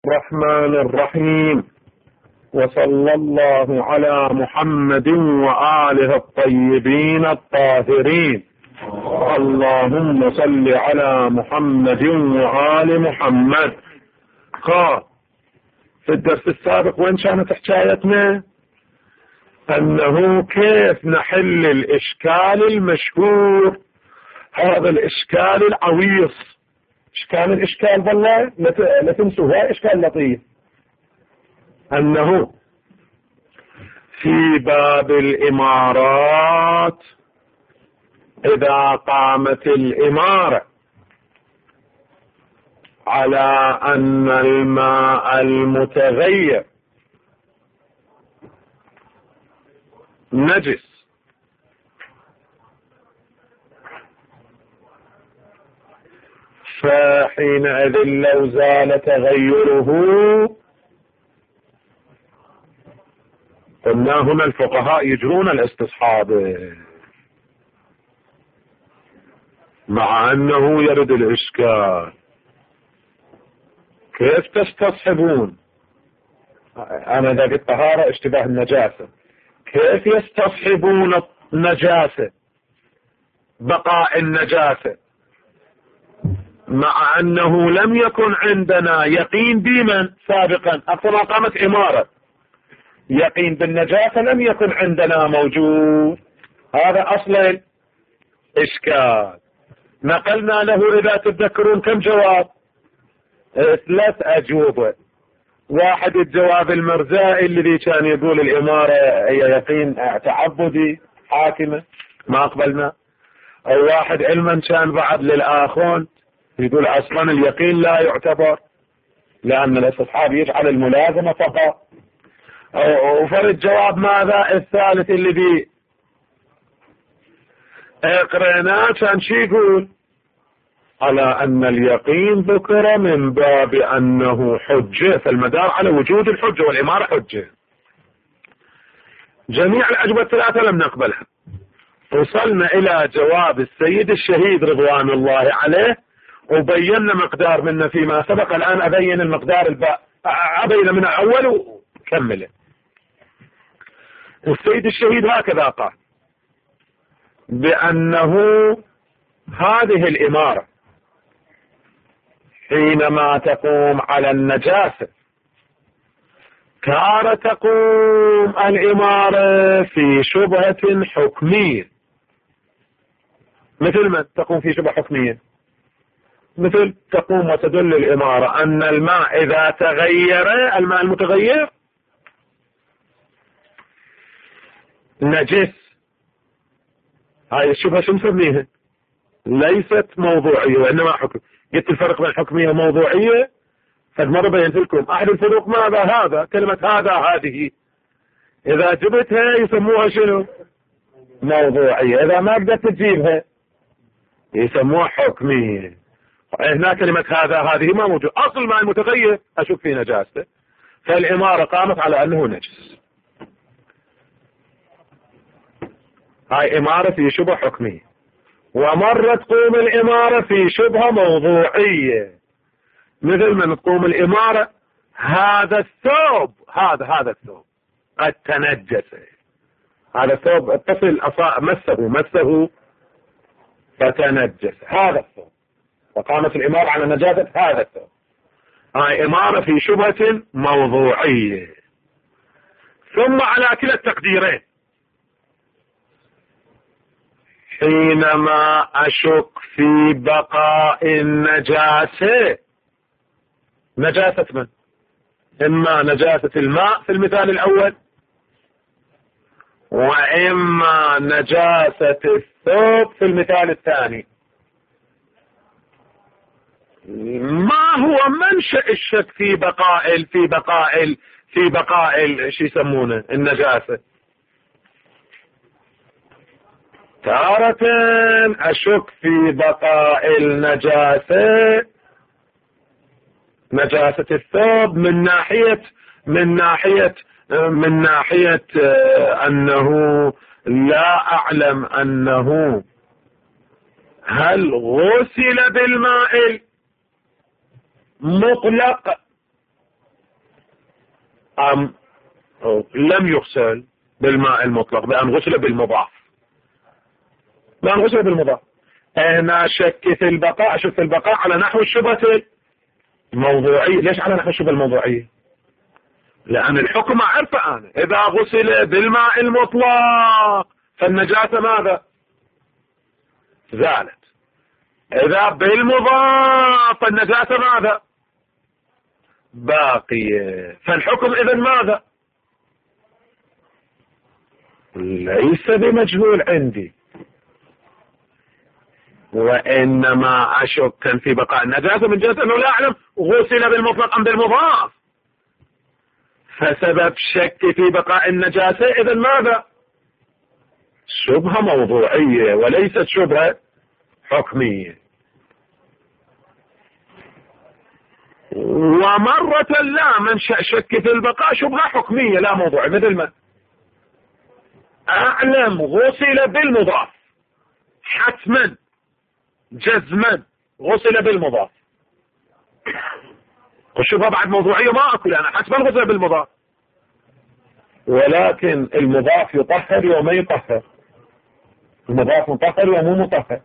الرحمن الرحيم، وصلى الله على محمد وآله الطيبين الطاهرين. اللهم صل على محمد وآل محمد. قال في الدرس السابق وين كانت حكايتنا؟ أنه كيف نحل الإشكال المشهور، هذا الإشكال العويص. كان الإشكال والله لا تنسوها، إشكال لطيف، أنه في باب الإمارات إذا قامت الإمارة على أن الماء المتغير نجس، فحينئذ لو زال تغيره، قلنا هنا الفقهاء يجرون الاستصحاب، مع أنه يرد الإشكال. كيف تستصحبون؟ أنا ذا بالطهارة اشتباه النجاسة، كيف يستصحبون النجاسة، بقاء النجاسة، مع أنه لم يكن عندنا يقين بمن سابقا؟ أصلا قامت إمارة، يقين بالنجاسة لم يكن عندنا موجود. هذا أصل إشكال. نقلنا له إذا تتذكرون كم جواب؟ 3 أجوبة. واحد الجواب المرزائي الذي كان يقول الإمارة هي يقين تعبدي حاكمة، ما أقبلنا. أو واحد علما كان بعد للآخون يقول أصلا اليقين لا يعتبر، لأن الاستصحاب يجعل الملازمة فقط. وفرد جواب ماذا؟ الثالث الذي قرأناه كان شي يقول؟ على أن اليقين ذكر من باب أنه حجة، فالمدار على وجود الحجة، والإمارة حجة. جميع الأجوبة 3 لم نقبلها. وصلنا إلى جواب السيد الشهيد رضوان الله عليه، وبينا مقدار منه فيما سبق. الآن أبين المقدار الباء، أبين من أول وكمله. السيد الشهيد هكذا قال، بأنه هذه الإمارة حينما تقوم على النجاسة كان تقوم الإمارة في شبهة حكمية. مثل ما تقوم في شبهة حكمية، مثل تقوم وتدل الإمارة أن الماء إذا تغير، الماء المتغير نجس. هاي الشبهة شو نسميها؟ ليست موضوعية وإنما حكم. قلت الفرق بين الحكمية وموضوعية، قد مرة بينت لكم أحد الفروق ماذا؟ هذا كلمة هذا هذه إذا جبتها يسموها شنو؟ موضوعية. إذا ما قدرت تجيبها يسموها حكمية. هنا كلمة هذا هذه ما موجود. أصل ما المتغير أشوف فيه نجاسة، فالإمارة قامت على أنه نجس. هاي إمارة في شبهة حكمية. ومرة تقوم الإمارة في شبهة موضوعية، مثل ما تقوم الإمارة هذا الثوب، هذا الثوب قد تنجس، هذا الثوب الطفل مسه فتنجس، هذا الثوب، فقامت الإمارة على نجاسة هذا الثوب. هاي إمارة في شبهة موضوعية. ثم على كلا التقديرين، حينما أشك في بقاء النجاسة، نجاسة من؟ إما نجاسة الماء في المثال الأول، وإما نجاسة الثوب في المثال الثاني. ما هو منشأ الشك في بقاء شو يسمونه النجاسة؟ تارة أشك في بقاء النجاسة، نجاسة الثوب من ناحية أنه لا أعلم أنه هل غسل بالماء مطلق أم لم يغسل بالماء المطلق بأن غسل بالمضاف، بأن غسل بالمضاف. أنا شك في البقاء، شك في البقاء على نحو الشبهة الموضوعية. ليش على نحو الشبهة الموضوعية؟ لأن الحكم أعرفه أنا، إذا غسل بالماء المطلق فالنجاسة ماذا؟ زالت. إذا بالمضاف فالنجاسة ماذا؟ باقية. فالحكم إذن ماذا؟ ليس بمجهول عندي، وإنما أشك في بقاء النجاسة من جهة أنه لا أعلم غسل بالمطلق أم بالمضاف، فسبب شك في بقاء النجاسة إذن ماذا؟ شبهة موضوعية وليست شبهة حكمية. ومرة لا، من شك في البقاء شبهة حكمية لا موضوعية، مثل ما أعلم غسل بالمضاف حتما جزما، غسل بالمضاف، الشبهة بعد موضوعية ما أكل أنا حتما غسل بالمضاف، ولكن المضاف يطهر وما يطهر، المضاف مطهر ومو مطهر.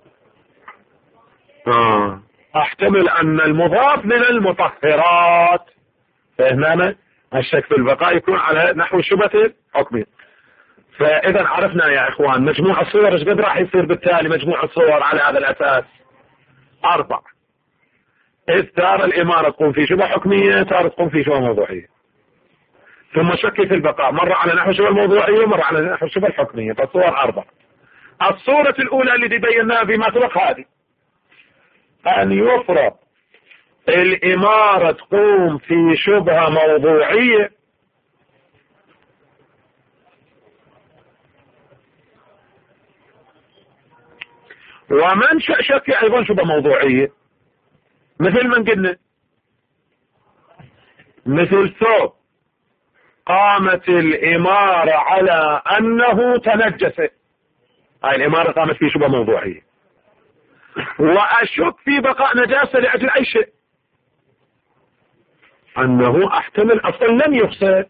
احتمل ان المضاف من المطهرات، فهنا الشك في البقاء يكون على نحو الشبهة الحكمية. فاذا عرفنا يا اخوان مجموع الصور ايش قد راح يصير بالتالي مجموع الصور على هذا الاساس 4. اذ تارة الامارة تقوم في شبهة حكمية، تارة تقوم في شبهة موضوعية. ثم شك في البقاء مرة على نحو الشبهة الموضوعية ومرة على نحو الشبهة الحكمية، فالصور 4. الصورة الاولى اللي بيناها بما سبق هذه أن يفرض الإمارة تقوم في شبهة موضوعية ومن شك أيضا شبهة موضوعية، مثل من قلنا مثل ثوب قامت الإمارة على أنه تنجس، هاي الإمارة قامت في شبهة موضوعية، وأشك في بقاء نجاسة لأجل أي شيء، أنه أحتمل أصلا لم يغسل،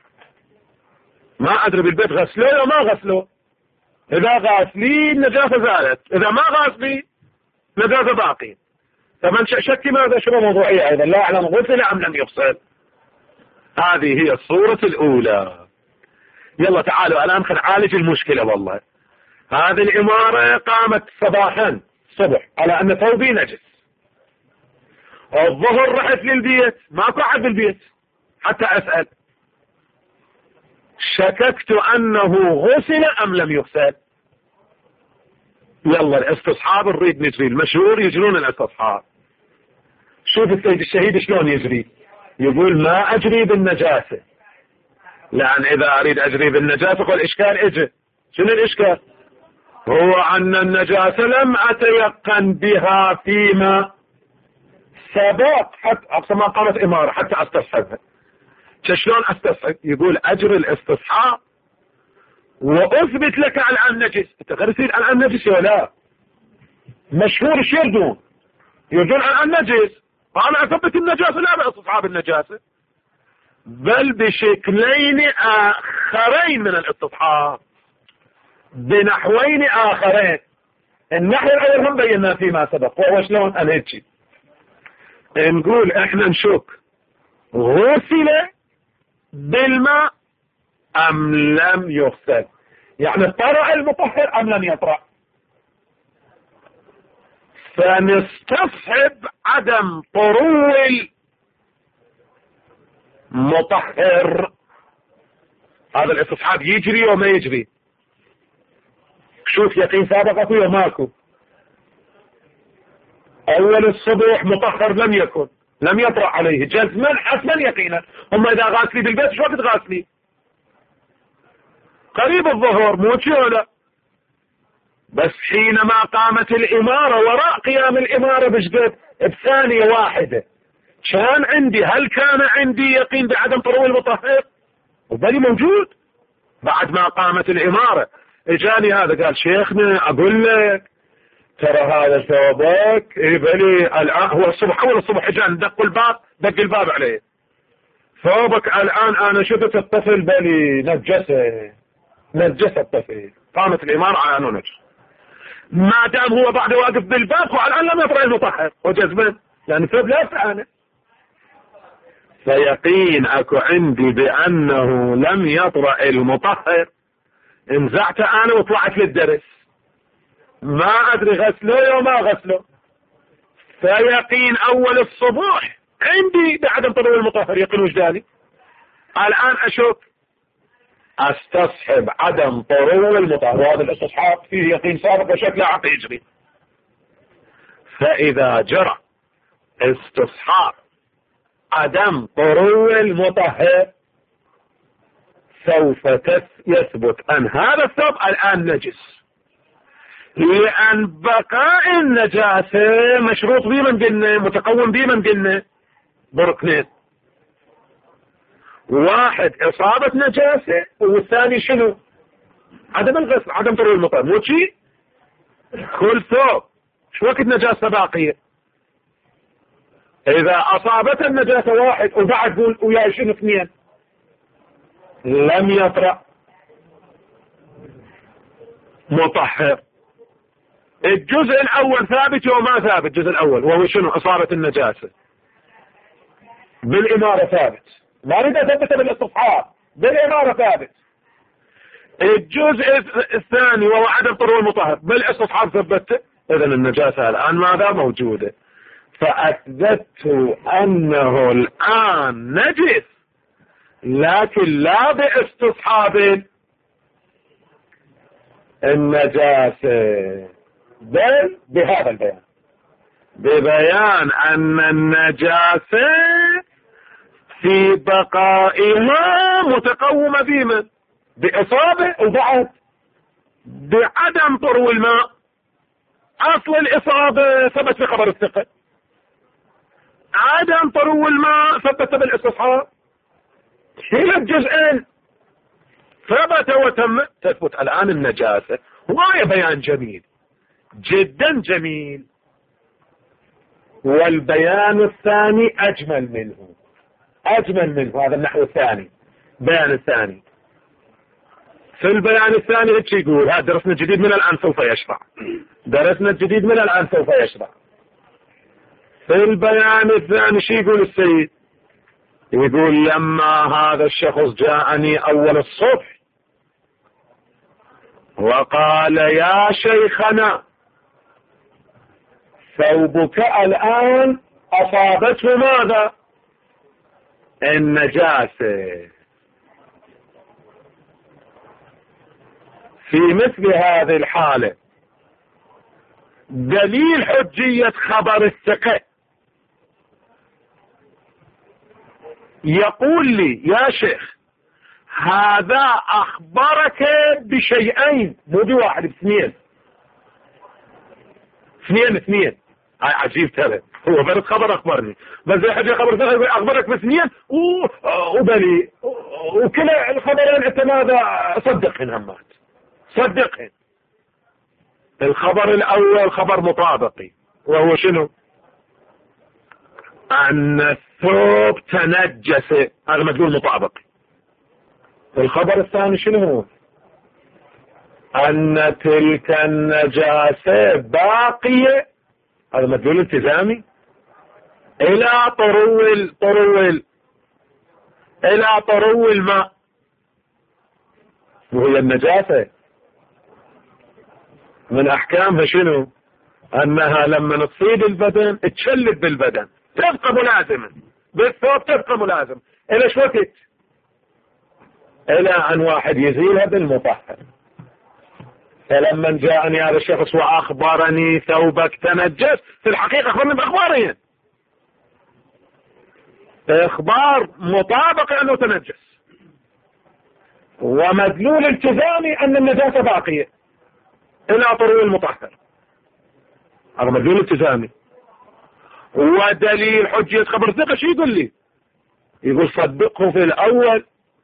ما أدري بالبيت غسلوه وما غسلوه، إذا غاسلي النجاسة زالت، إذا ما غاسلي نجاسة باقي. فمن شك ماذا شبهة موضوعية أيضا، لا أعلم غسل أم لم يغسل. هذه هي الصورة الأولى. يلا تعالوا الآن خلينا نعالج المشكلة. والله هذه الإمارة قامت صباحا الصبح على أن ثوبي نجس، الظهر رحت للبيت ماكو أحد بالبيت حتى أسأل، شككت أنه غسل أم لم يغسل. يلا الاستصحاب نريد نجري، المشهور يجرون الاستصحاب. شوف السيد الشهيد شلون يجري، يقول ما أجري بالنجاسة، لأن إذا أريد أجري بالنجاسة والإشكال إجي. شنو الإشكال؟ هو أن النجاسة لم أتيقن بها فيما سبق حتى أقصى ما قامت إمارة حتى أستصحبها. شلون أستصحب؟ يقول أجري الاستصحاب وأثبت لك الآن نجس. أنت غير يصير الآن نجس ولا مشهور ايش يردون؟ يردون الآن نجس، فأنا أثبت النجاسة لا باستصحاب النجاسة، بل بشكلين آخرين من الاستصحاب، بنحوين آخرين. النحو الأول هم بينا فيما سبق، وهو شلون أنا هيك نقول احنا نشك غسل بالماء أم لم يغسل، يعني طرأ المطهر أم لم يطرأ، فنستصحب عدم طرو المطهر. هذا الاستصحاب يجري وما يجري. شوف يقين سابقك وماكو. اول الصبح مطهر لم يكن، لم يطرأ عليه جزما حتما يقينا. هم اذا غاسلي بالبيت شو وقت غاسلي؟ قريب الظهر مو ولا بس حينما قامت الامارة وراء قيام الامارة بشقد بثانية واحدة كان عندي، هل كان عندي يقين بعدم طرو المطهر؟ وبالي موجود. بعد ما قامت الامارة اجاني هذا قال شيخنا اقول لك ترى هذا ثوبك. اي بلي الان هو الصبح، اول الصبح اجاني دق الباب عليه، ثوبك الآن أنا شفت الطفل بلي نجس الطفل، قامت الإمارة على أنه نجس، ما دام هو بعد واقف بالباب والآن لم يطرأ المطهر وجزما، يعني ثوب لا يفعله. فيقين أكو عندي بأنه لم يطرأ المطهر، انزعت أنا وطلعت للدرس، ما أدري غسله وما غسله، فيقين أول الصبح عندي بعدم طلوع المطهر، يقين وجداني. الآن أشوف استصحب عدم طلوع المطهر، وهذا الاستصحاب فيه يقين سابق وشكله عقل يجري. فإذا جرى استصحاب عدم طلوع المطهر سوف يثبت أن هذا الثوب الآن نجس، لأن بقاء النجاسة مشروط بيه من قلنا، متقوم بيه من قلنا بركنين، واحد إصابة نجاسة والثاني شنو؟ عدم الغسل، عدم طلوع المطهر. مو شيء كل ثوب شو وقت نجاسة باقية؟ إذا أصابت النجاسة واحد وبعد قول ويا شنو اثنين لم يطرأ مطهر. الجزء الأول ثابت وما ثابت؟ الجزء الأول وهو شنو؟ إصابة النجاسة بالإمارة ثابت، ما أريد أثبت بالاستصحاب، بالإمارة ثابت. الجزء الثاني وهو عدم طلوع المطهر بالاستصحاب ثبته، إذا النجاسة الآن ماذا؟ موجودة. فأثبت أنه الآن نجس، لكن لا باستصحاب النجاسة، بل بهذا البيان، ببيان أن النجاسة في بقائها متقومة بما بإصابة وبعد بعدم طرو الماء. أصل الإصابة ثبت في خبر الثقة، عدم طرو الماء ثبت بالاستصحاب، كلا الجزئين ثبت وتم. تثبت الآن النجاسة، وهي بيان جميل جدا جميل. والبيان الثاني أجمل منه، أجمل منه هذا النحو الثاني، بيان الثاني. في البيان الثاني ايش يقول؟ ها درسنا الجديد من الآن سوف يشرع، درسنا الجديد من الآن سوف يشرع. في البيان الثاني شو يقول السيد؟ يقول لما هذا الشخص جاءني أول الصبح وقال يا شيخنا ثوبك الآن أصابته ماذا؟ النجاسة. في مثل هذه الحالة دليل حجية خبر الثقة يقول لي يا شيخ هذا أخبرك بشيئين، مو بواحد، باثنين. اثنين عجيب ترى، هو بس خبر أخبرني، بس زي حاجة خبر ثقة أخبرك باثنين وبلي وكلا الخبرين أنت ماذا؟ صدقهن همات، صدقهن. الخبر الأول خبر مطابقي، وهو شنو؟ أن الثوب تنجس، هذا مدلول مطابقي. الخبر الثاني شنو هو؟ أن تلك النجاسة باقية، هذا مدلول التزامي إلى طرو الماء، وهي النجاسة من أحكامها شنو؟ أنها لما تصيب البدن تشلب بالبدن، تبقى ملازمة بالثوب، تبقى ملازم إلى شو وقت؟ إلى أن واحد يزيلها بالمطهر. فلما جاءني هذا الشخص وأخبرني ثوبك تنجس، في الحقيقة أخبرني بأخبارين، إخبار مطابق أنه تنجس، ومدلول التزامي أن النجاسة باقية إلى طرو المطهر، هذا مدلول التزامي. ودليل حجية خبر ثقة شو يقول لي؟ يقول صدقه في الأول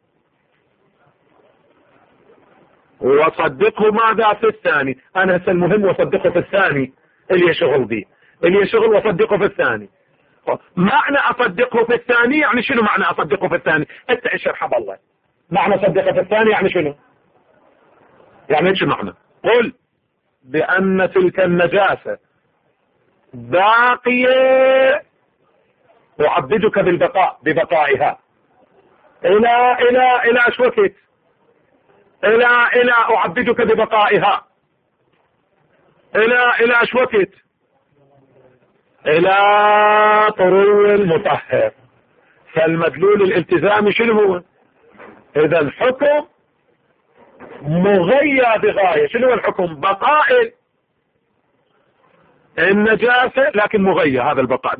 وصدقه ماذا في الثاني. أنا هسه المهم وصدقه في الثاني اللي يشغل به، اللي يشغل وصدقه في الثاني. معنى أصدقه في الثاني يعني شنو معنى أصدقه في الثاني؟ انت اشرح بالله. معنى صدقه في الثاني يعني شنو؟ يعني ايش معنى؟ قل بأن تلك النجاسة باقية أعبدك بالبقاء ببقائها إلى شو وقت؟ إلى أعبدك ببقائها إلى شو وقت؟ إلى طرو المطهر. فالمدلول الالتزامي شنو هو؟ إذا الحكم مغيى بغاية. شنو الحكم؟ بقاء النجاسة لكن مغيى. هذا البقاء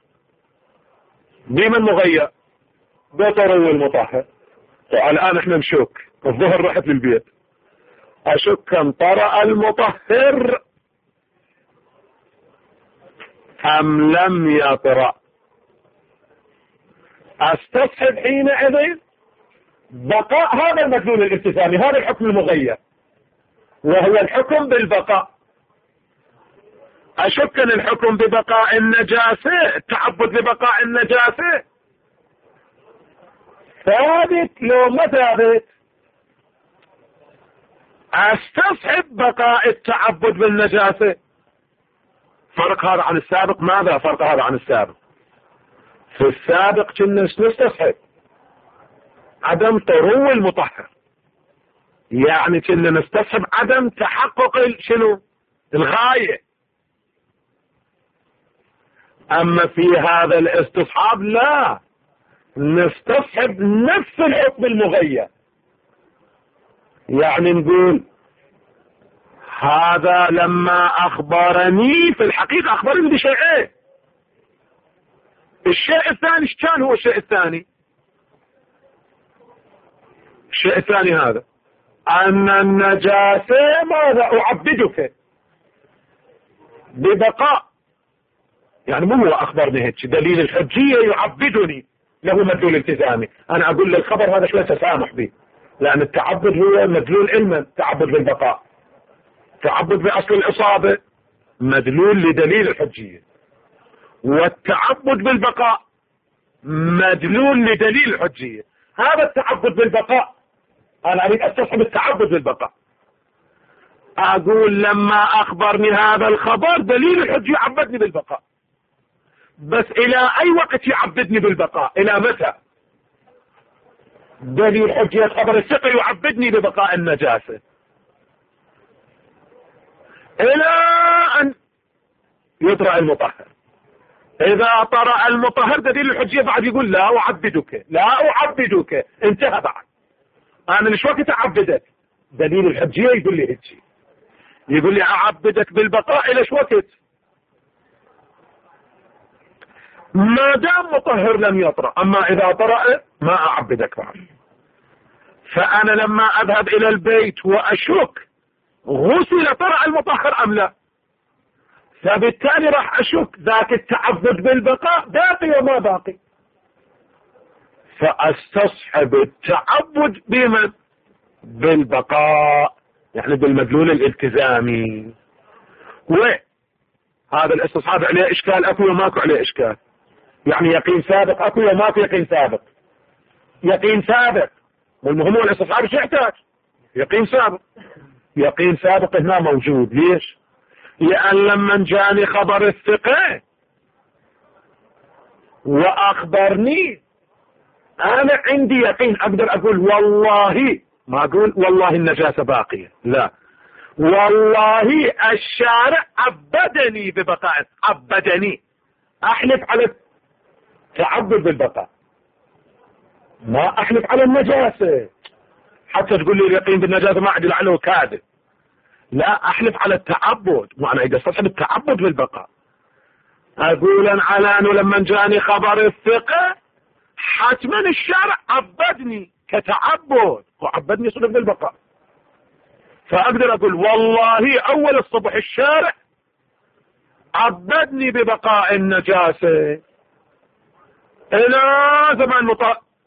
بمن مغيى؟ بطرو المطهر. الآن احنا نشك. الظهر رحت للبيت أشك كم طرأ المطهر أم لم يطرأ. استصحب حينئذ بقاء هذا المدلول الالتزامي، هذا الحكم المغير وهو الحكم بالبقاء. أشك أن الحكم ببقاء النجاسة، التعبد ببقاء النجاسة ثابت لو ما ثابت. استصحب بقاء التعبد بالنجاسة. فرق هذا عن السابق. ماذا فرق هذا عن السابق؟ في السابق كنا نستصحب عدم طرو المطهر، يعني كنا نستصحب عدم تحقق شنو؟ الغاية. أما في هذا الاستصحاب لا، نستصحب نفس الحكم المغير. يعني نقول هذا لما أخبرني في الحقيقة أخبرني بشيئين. الشيء الثاني ايش كان هو الشيء الثاني؟ الشيء الثاني هذا أن النجاسة ماذا؟ أعبدك ببقاء. يعني مو هو أخبرني هيك، دليل الحجية يعبدني له مدلول التزامي. أنا أقول للخبر هذا شوية تسامح به، لأن التعبد هو مدلول علما، تعبد بالبقاء، تعبد بأصل الإصابة مدلول لدليل الحجية، والتعبد بالبقاء مدلول لدليل الحجية. هذا التعبد بالبقاء أنا أريد أستصحب التعبد بالبقاء. أقول لما أخبرني هذا الخبر دليل الحجية يعبدني بالبقاء، بس إلى أي وقت يعبدني بالبقاء؟ إلى متى؟ دليل حجية خبر الثقة يعبدني ببقاء النجاسة إلى أن يطرأ المطهر. إذا طرأ المطهر دليل الحجية بعد يقول لا أعبدك، لا أعبدك، انتهى بعد. أنا ليش وقت أعبدك؟ دليل الحجية يقول لي هيك، يقول لي أعبدك بالبقاء إلى شو وقت؟ ما دام مطهر لم يطرأ. أما إذا طرأ ما أعبدك بعد. فأنا لما أذهب إلى البيت وأشك غسل طرأ المطهر أم لا، فبالتالي راح أشك ذاك التعبد بالبقاء باقي وما باقي، فأستصحب التعبد بمن؟ بالبقاء، يعني بالمدلول الالتزامي. وهذا الاستصحاب عليه إشكال أكو وماكو عليه إشكال؟ يعني يقين سابق أكو وماكو يقين سابق؟ يقين سابق. والمهم هو الاستصحاب شو يحتاج؟ يقين سابق. يقين سابق هنا موجود. ليش؟ لأن لما جاني خبر الثقة وأخبرني أنا عندي يقين، أقدر أقول والله، ما أقول والله النجاسة باقية، لا، والله الشارع عبدني ببقاء، عبدني، أحلف على التعبد بالبقاء، ما أحلف على النجاسة. حتى تقول لي اليقين بالنجاسة ما عندي لعله كاذب، لا، أحلف على التعبد. وأنا إذا استصحب التعبد بالبقاء أقول على أنه لما جاني خبر الثقة حتما الشارع عبدني كتعبد، وعبدني صدق بالبقاء. فأقدر أقول والله أول الصبح الشارع عبدني ببقاء النجاسة إلى زمان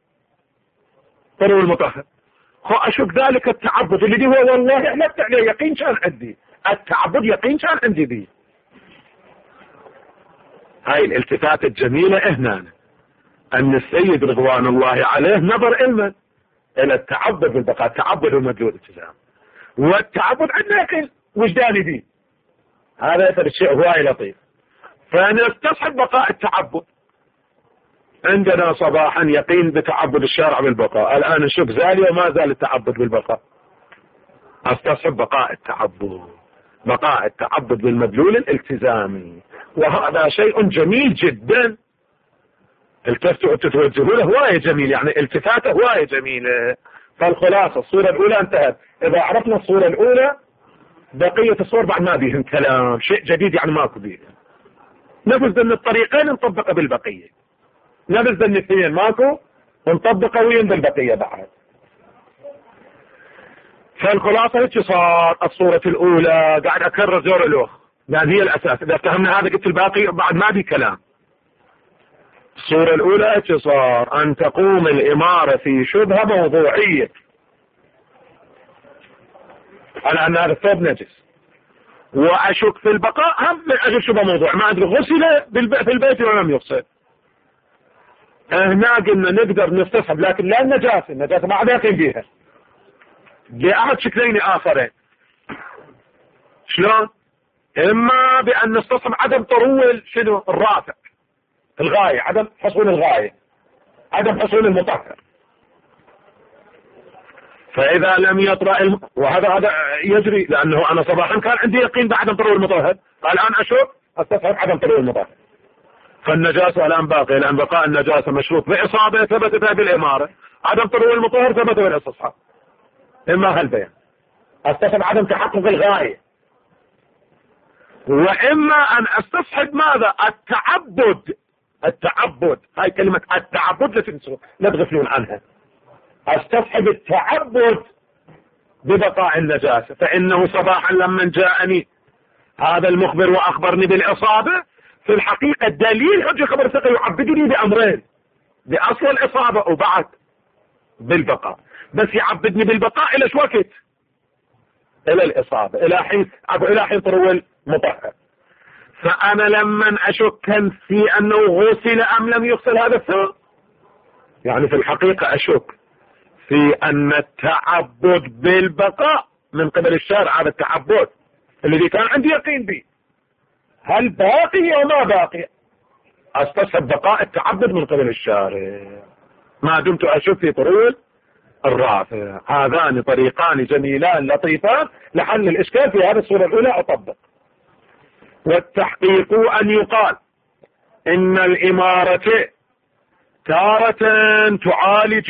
طرو المطهر. أشك ذلك التعبد اللي هو والله حلفت عليه، يقين كان عندي، التعبد يقين كان عندي به. هاي الالتفات الجميلة هنا أن السيد رضوان الله عليه نظر إلى التعبد بالبقاء، التعبد المدلول الالتزام، والتعبد عندنا يقين وجداني دي، هذا يثر الشيء هواي لطيف. فنستصحب بقاء التعبد. عندنا صباحا يقين بتعبد الشارع بالبقاء، الآن نشوف زالي وما زال التعبد بالبقاء، استصحب بقاء التعبد، بقاء التعبد بالمدلول الالتزامي، وهذا شيء جميل جدا. التفتوا تتوجهوا له هواية جميل، يعني التفاته هواية جميلة. فالخلاصة الصورة الأولى انتهت. إذا عرفنا الصورة الأولى بقية الصور بعد ما بيهم كلام، شيء جديد يعني ماكو بيه. نفذ ان الطريقين نطبقه بالبقية، نفذ ان الاثنين ماكو ونطبقه وين بالبقية بعد. فالخلاصة هيك صار الصورة الأولى، قاعد أكرر زور الأخ لأن هي الأساس. إذا فهمنا هذا قلت الباقي بعد ما بي كلام. الصورة الأولى هيك صار أن تقوم الإمارة في شبهة موضوعية على أن هذا الثوب نجس، وأشك في البقاء هم من أجل شبهة موضوع، ما أدري غسل في البيت ولم يغسل. هنا قلنا نقدر نستصحب، لكن لا النجاسة ما عاد يقين بيها بأحد شكلين آخرين. شلون؟ إما بأن نستصحب عدم طرول شنو الرافع الغاية، عدم حصول الغاية، عدم حصول المطهر. فإذا لم يطرأ وهذا يجري، لأنه أنا صباحا كان عندي يقين بعدم طرول المطهر، الآن أشوف استصحب عدم طرول المطهر. فالنجاسة الآن باقية، لأن بقاء النجاسة مشروط بإصابة ثبت بها بالإمارة، عدم طرول المطهر ثبت بالاستصحاب. إما هالبيان استصحب عدم تحقق الغاية، وإما أن استصحب ماذا؟ التعبد. هاي كلمة التعبد لا تنسوا، لا تغفلون عنها. استصحب التعبد ببقاء النجاسة، فإنه صباحا لما جاءني هذا المخبر وأخبرني بالإصابة، في الحقيقة دليل حجة خبر ثقة يعبدني بأمرين: بأصل الإصابة وبعد بالبقاء. بس يعبدني بالبقاء إلى شو وقت؟ إلى الإصابة، إلى حين طرول مطهر. فأنا لما أشك في أنه غسل أم لم يغسل هذا الثوب، يعني في الحقيقة أشك في أن التعبد بالبقاء من قبل الشارع، هذا التعبد الذي كان عندي يقين به، هل باقي أو ما باقي؟ استصحب بقاء التعبد من قبل الشارع ما دمت أشك في طرول الرافع. هذان طريقان جميلان لطيفان لحل الإشكال في هذه الصورة الأولى أطبق. والتحقيق أن يقال إن الإمارة تارة تعالج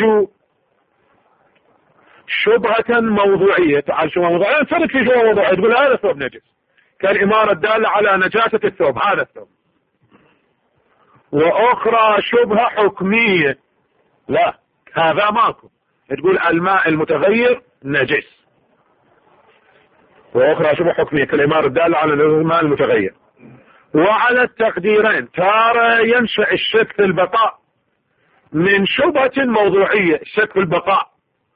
شبهة موضوعية. تعالج شبهة موضوعية، فرق في شبهة موضوعية تقول هذا الثوب نجس، كالإمارة الدالة على نجاسة الثوب، هذا الثوب. وأخرى شبهة حكمية، لا هذا ماكو، تقول الماء المتغير نجس. وأخرى شبهة حكمية كالإمارة الدالة على الماء المتغير. وعلى التقديرين تارة ينشأ الشك في البقاء من شبهة موضوعية، الشك في البقاء،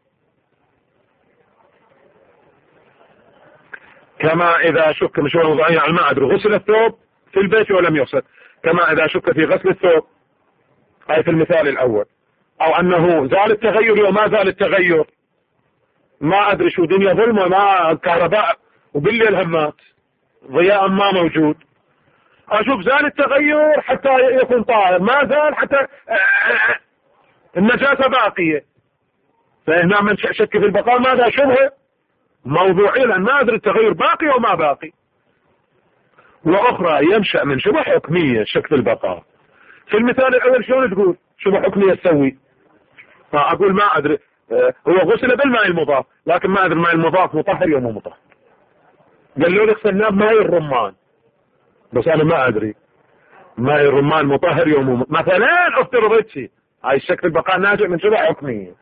كما إذا شك من شبهة موضوعية على ما أدري غسل الثوب في البيت ولم يغسل، كما إذا شك في غسل الثوب أي في المثال الأول، أو أنه زال التغير وما زال التغير، ما أدري شو دنيا ظلم وما كهرباء وبالليل همات ضياء ما موجود، أشوف زال التغير حتى يكون طاهر، ما زال حتى النجاسة باقية. فهنا من شك في البقاء ماذا؟ شبهة موضوعية، لأن ما أدري التغير باقي وما باقي. وأخرى ينشأ من شبهة حكمية، شك في البقاء. في المثال الأول شلون تقول شبهة حكمية تسوي؟ أقول ما أدري، هو غسل بالماء المضاف، لكن ما أدري الماء المضاف مطهر يوم مو مطهر. قالوا لي اغسلناه بماء الرمان، بس أنا ما أدري ماء الرمان مطهر يوم مو مطهر مثلا. افترضت شيء، هاي الشك في البقاء ناجع من شبهة حكمية.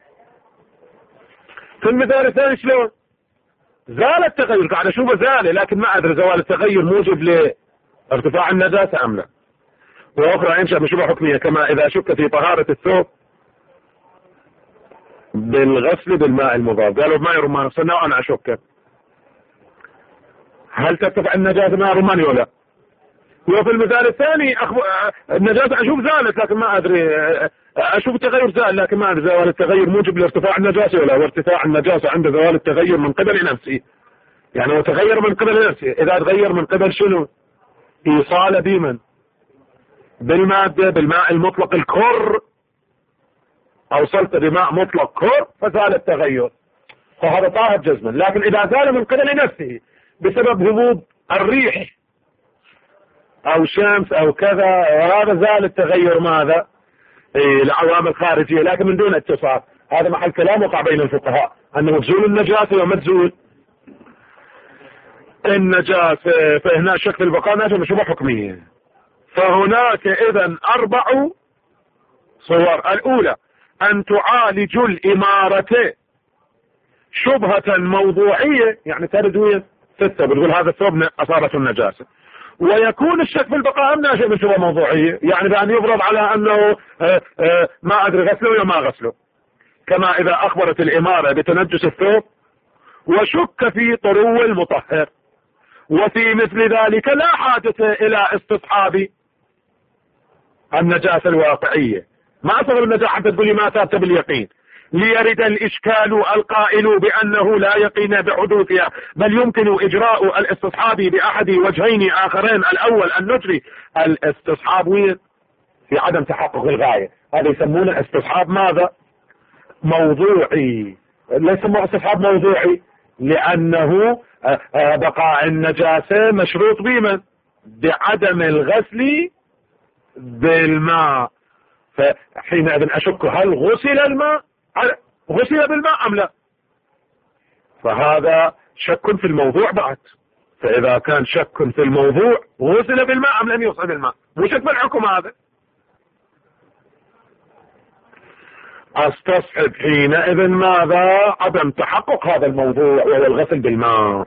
في المثال الثاني شلون؟ زال التغير، قاعد أشوفه زال، لكن ما أدري زوال التغير موجب لارتفاع النجاسة أم لا. وأخرى ينشأ من شبهة حكمية كما إذا شك في طهارة الثوب بالغسل بالماء المضاف. قالوا بماء الرمان غسلناه وأنا أشك هل ترتفع النجاسة ماء الرمان ولا لا؟ وفي المثال الثاني النجاسة أشوف زالت لكن ما أدري، أشوف التغير زال لكن ما أدري زوال التغير موجب لارتفاع النجاسة ولا هو ارتفاع النجاسة عند زوال التغير من قبل نفسه. يعني هو تغير من قبل نفسه، إذا تغير من قبل شنو؟ إيصال بمن؟ بالمادة، بالماء المطلق الكر، أوصلت بماء مطلق كر فزال التغير، فهذا طاهر جزما. لكن إذا زال من قبل نفسه بسبب هبوب الريح أو شمس أو كذا، هذا زال التغير ماذا؟ العوامل خارجية لكن من دون اتصال. هذا محل كلام وقع بين الفقهاء أنه تزول النجاسة وما تزول النجاسة. فهنا شك في البقاء نجم شبه حكمية. فهناك إذن 4 صور. الأولى أن تعالج الإمارة شبهة موضوعية، يعني تردوية في الثوب، تقول هذا الثوب أصابته النجاسة، ويكون الشك في البقاء ناشئ من شبهة موضوعية، يعني بأن يفرض على أنه ما أدري غسله ولا ما غسله، كما إذا أخبرت الإمارة بتنجس الثوب وشك في طرو المطهر. وفي مثل ذلك لا حاجة إلى استصحاب النجاسة الواقعية، ما أصغر النجاسة حتى تقولي ما ثابت باليقين، ليرد الإشكال القائل بأنه لا يقين بحدوثها، بل يمكن إجراء الاستصحاب بأحد وجهين آخرين. الأول أن نجري الاستصحاب في عدم تحقق الغاية، هذا يسمونه استصحاب ماذا؟ موضوعي. ليس استصحاب موضوعي لأنه بقاء النجاسة مشروط بمن؟ بعدم الغسل بالماء. فحينئذ أشك هل غسل الماء غسل بالماء أم لا؟ فهذا شك في الموضوع بعد. فإذا كان شك في الموضوع غسل بالماء أم لم يغسل بالماء، مو شك بالحكم هذا. استصحب حينئذ ماذا؟ عدم تحقق هذا الموضوع وهو الغسل بالماء.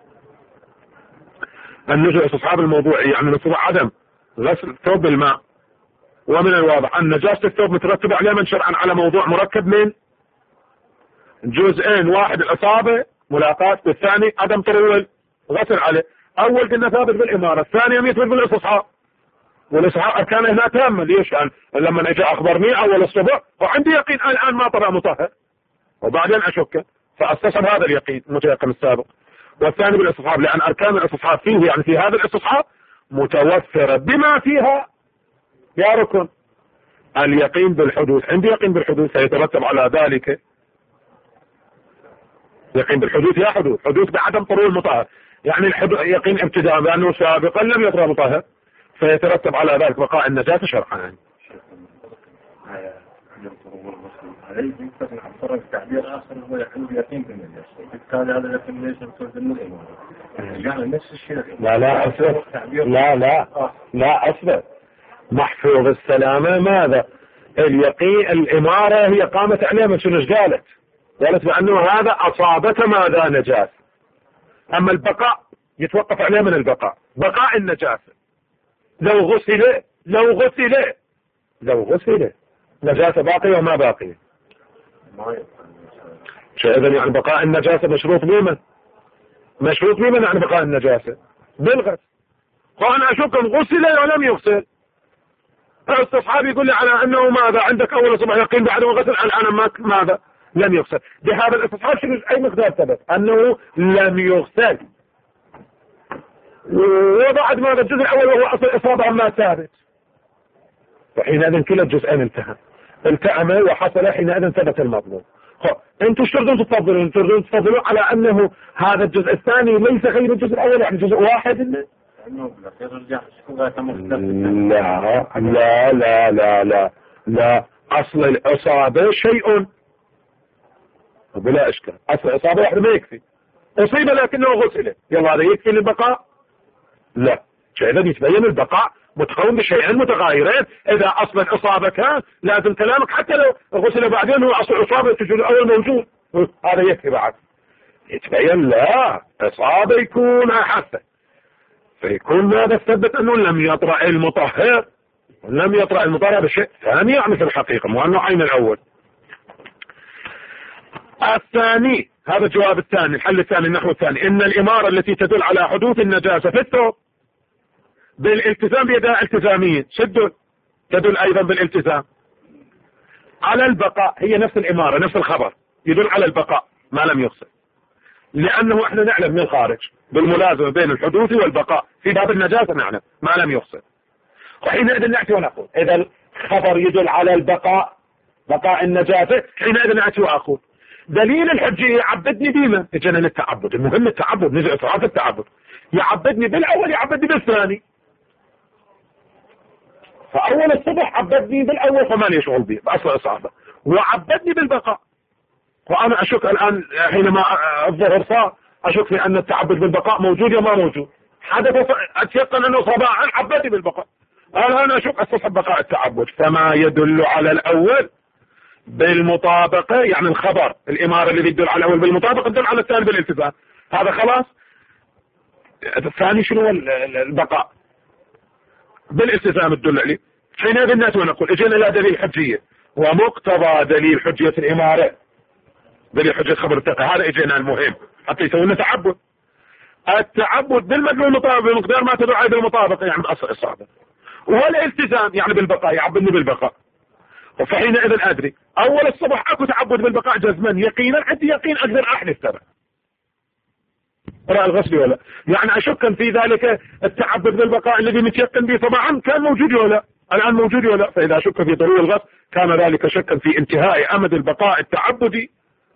النجوى استصحاب الموضوعي يعني نستطيع عدم غسل الثوب بالماء. ومن الواضح أن نجاسة الثوب مترتب عليه من شرعا على موضوع مركب من جزئين، واحد الإصابة ملاقاة، والثاني عدم طرول غسل عليه. أول قلنا ثابت بالإمارة، الثاني يثبت بالاستصحاب، والاستصحاب أركانه هنا تامة. ليش؟ لما اجى أخبرني أول الصبح وعندي يقين الآن ما طلع مطهر، وبعدين أشك فأستصحب هذا اليقين المتيقن السابق. والثاني بالاستصحاب لأن أركان الاستصحاب فيه، يعني في هذا الاستصحاب متوفرة بما فيها يا ركن اليقين بالحدوث. عندي يقين بالحدوث سيترتب على ذلك يقين بالحدوث، يا حدوث بعدم طرول مطهر، يعني يقين ابتداء بأنه سابقا لم يطرأ مطهر، فيترتب على ذلك بقاء النجاسة شرعا. يعني تعبير آخر هو يحل يقين بالنجاسة، وبالتالي هذا يقين ليس بفرد الإمارة. يعني نفس الشيء. لا أثبت، لا أثبت. محفوظ السلامة ماذا؟ اليقين الإمارة هي قامت عليه من شنو قالت بأنه هذا أصابته ماذا؟ نجاسة. أما البقاء يتوقف عليه من البقاء، بقاء النجاسة لو غسل نجاسة باقية وما باقية. إذن يعني بقاء النجاسة مشروط بمن يعني بقاء النجاسة بالغسل. وأنا أشوفكم غسل ولم يغسل، استصحاب يقول لي على أنه ماذا عندك أول صبح يقين بعد غسل، الآن ماذا؟ لم يغسل. بهذا الاستصحاب شنو أي مقدار ثبت أنه لم يغسل، وبعد ماذا الجزء الأول وهو أصل إصابة ما ثابت، وحينئذ كلا الجزئين التأم وحصل حينئذ ثبت المطلوب. انتم تريدون تفضلون على أنه هذا الجزء الثاني ليس غير الجزء الأول، يعني جزء واحد. لا أصل الإصابة شيء بلا إشكال، أصل الإصابة واحدة ما يكفي، أصيب لكنه غسل، يلا هذا يكفي للبقاء؟ لا، شيئا يتبين البقاء متكون بشيئين متغايرين. إذا أصل الإصابة كان لازم كلامك حتى لو غسل بعدين هو أصل الإصابة الجزء الأول موجود، هذا يكفي بعد. يتبين لا إصابة يكون حاسة، فيكون ماذا ثبت أنه لم يطرأ المطهر بشيء ثاني، يعني في الحقيقة مو أنه عين الأول. الثاني هذا الجواب الثاني، الحل الثاني، النحو الثاني، إن الإمارة التي تدل على حدوث النجاسة في الثوب بالالتزام بأداء التزامية تدل أيضا بالالتزام على البقاء. هي نفس الإمارة نفس الخبر يدل على البقاء ما لم يفسد، لأنه احنا نعلم من الخارج بالملازمة بين الحدوث والبقاء في باب النجاسة نعلم ما لم يفسد. وحينئذ نأتي ونقول إذا الخبر يدل على البقاء بقاء النجاسة، حينئذ نأتي وأقول دليل الحجية يعبدني بما اجينا للتعبد. المهم التعبد نزع إصراف التعبد، يعبدني بالأول يعبدني بالثاني. فأول الصبح عبدني بالأول فما لي شغل به بأصل إصابة، وعبدني بالبقاء. وأنا أشك الآن حينما الظهر صار أشك في أن التعبد بالبقاء موجود يا ما موجود. حدث أتيقن أنه صباحا عبدني بالبقاء، الآن أشك استصحب بقاء التعبد. فما يدل على الأول بالمطابقة، يعني الخبر الإمارة اللي يدل على الأول بالمطابقة يدل على الثاني بالالتزام، هذا خلاص. الثاني شنو البقاء بالالتزام تدل عليه. حينئذ الناس ونقول اجينا الى دليل حجية، ومقتضى دليل حجية الإمارة دليل حجية خبر التقى، هذا اجينا المهم حتى يسوي لنا تعبد. التعبد بالمدلول المطابق بمقدار ما تدل عليه بالمطابقة يعني بأصل إصابة، والالتزام يعني بالبقاء يعبدني بالبقاء. فحينئذ أدري أول الصبح أكو تعبد بالبقاء جزما يقينا، عندي يقين أقدر أحلف ترى رأى الغسل ولا يعني أشك في ذلك التعبد بالبقاء الذي متيقن به طبعا كان موجود ولا الآن موجود ولا. فإذا شك في ضرورة الغسل كان ذلك شكا في انتهاء أمد البقاء التعبدي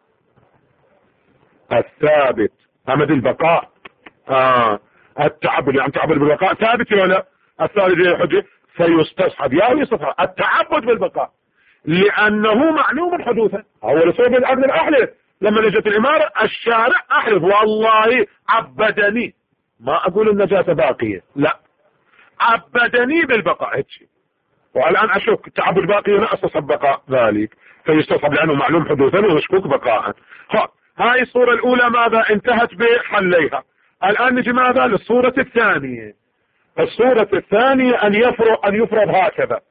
الثابت. أمد البقاء التعبد يعني تعبد بالبقاء ثابت ولا الثابت الحجة، فيستصحب التعبد بالبقاء لأنه معلوم حدوثا. أول صوب الأبن الأحلف لما نجت الإمارة الشارع أحلف والله عبدني، ما أقول النجاسة باقية لا عبدني بالبقاء هيك. والآن أشك تعبد باقي ولا استصحب بقاء ذلك، فيستصحب لأنه معلوم حدوثا ومشكوك بقاء. هاي الصورة الأولى ماذا انتهت بحليها. الآن نجي ماذا للصورة الثانية. الصورة الثانية أن يفرض هكذا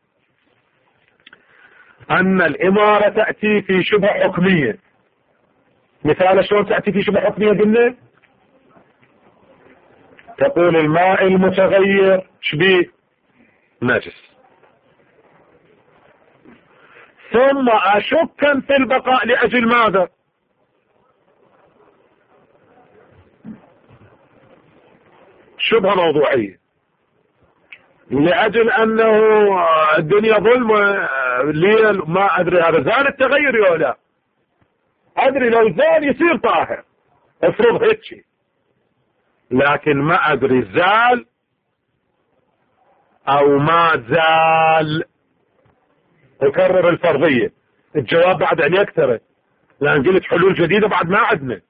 أن الإمارة تأتي في شبه حكمية. مثال شلون تأتي في شبه حكمية قلنا تقول الماء المتغير شبيه نجس، ثم أشكا في البقاء لأجل ماذا شبهة موضوعية، لأجل أنه الدنيا ظلمة ليل ما أدري هذا زال التغير ولا لا أدري لو زال يصير طاهر افرض هيك، لكن ما أدري زال أو ما زال. أكرر الفرضية الجواب بعد أن يكثر، لأن قلت حلول جديدة بعد ما عدنا.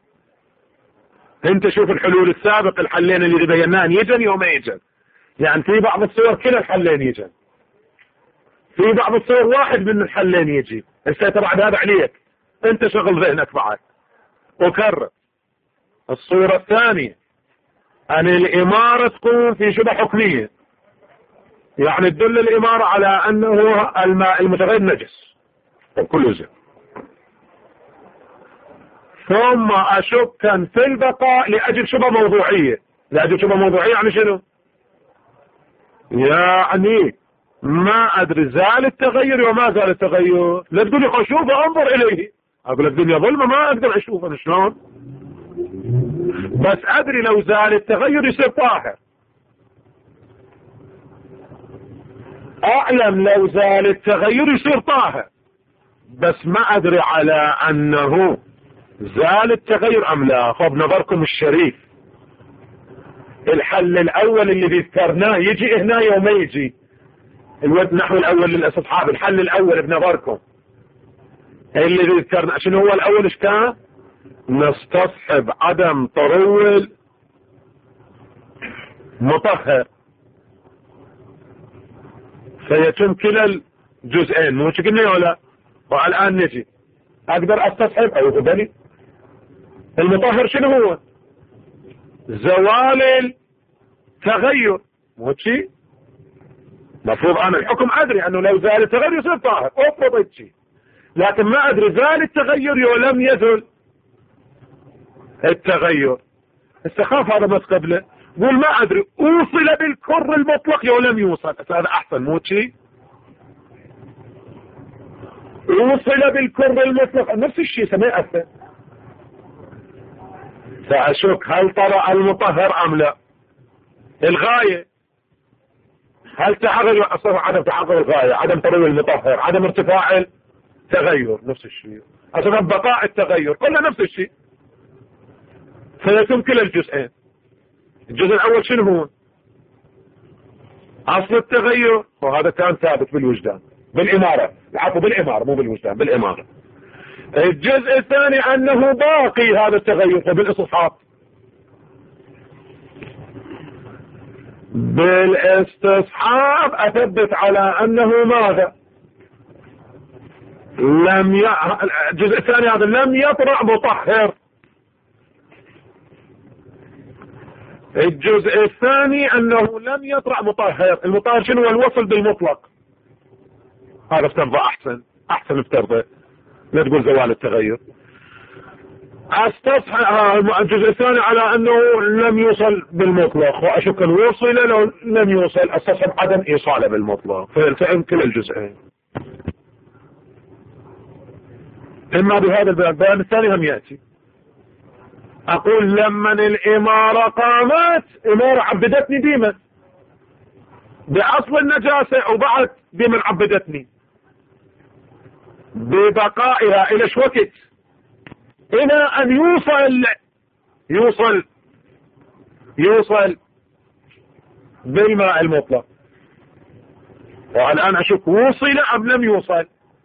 انت شوف الحلول السابق الحلين اللي بيناهن يجن يوم يجن، يعني في بعض الصور كلا الحلين يجن، في بعض الصور واحد من الحلين يجي. السيطرة بعد هذا عليك انت شغل ذهنك بعد. اكرر الصورة الثانية ان الامارة تكون في شبه حكمية، يعني تدل الامارة على انه الماء المتغير نجس كله زين، ثم أشكا في البقاء لأجل شبه موضوعية. لأجل شبه موضوعية يعني شنو يعني ما أدري زال التغير وما زال التغير. لا تقول لي أشوفه أنظر إليه، أقول الدنيا ظلمة ما أقدر أشوفه شلون، بس أدري لو زال التغير يصير طاهر. أعلم لو زال التغير يصير طاهر، بس ما أدري على أنه زال التغير أم لا. خب نظركم الشريف الحل الأول اللي ذكرناه يجي هنا يوم يجي نحو الأول للأصحاب. الحل الأول بنظركم اللي ذكرناه شنو هو الأول؟ ايش كان؟ نستصحب عدم طرول مطهر فيتم كلا الجزئين، مو قلنا ولا؟ والآن نجي أقدر أستصحب أو أبني المطهر شنو هو؟ زوال التغير، مو شيء مفروض أنا الحكم أدري أنه لو زال التغير يصير طاهر أفرض شيء، لكن ما أدري زال التغير ولم يزل التغير. استخاف هذا بس قبله قول ما ادري اوصل بالكر المطلق او لم يوصل، هذا احسن مو شيء. اوصل بالكر المطلق نفس الشيء سمعته، فاشك هل طرأ المطهر ام لا. الغاية هل تحقق عدم تحقق الغاية، عدم تروي المطهر، عدم ارتفاع التغير، نفس الشيء. عشان بقاء التغير كله نفس الشيء، فيتم كلا الجزئين. الجزء الاول شنو هو؟ اصل التغير، وهذا كان ثابت بالوجدان بالامارة، العفو بالامارة مو بالوجدان، بالامارة. الجزء الثاني انه باقي هذا التغير، فبالاستصحاب بالاستصحاب اثبت على انه ماذا؟ الجزء الثاني هذا لم يطرأ مطهر. الجزء الثاني انه لم يطرأ مطهر. المطهر شنو؟ الوصل بالمطلق. هذا افترضه احسن افترضه، لا تقول زوال التغير. استصحب الجزء الثاني على انه لم يوصل بالمطلق، واشك الوصل لو لم يوصل استصحب عدم ايصاله بالمطلق، فيلتئم كلا الجزئين. اما بهذا البيان الثاني هم يأتي. اقول لما الامارة قامت، امارة عبدتني بمن؟ باصل النجاسة، وبعد بمن عبدتني؟ ببقائها الى شوكت، الى ان يوصل بالماء المطلق. والان اشك وصل ام لم يوصل.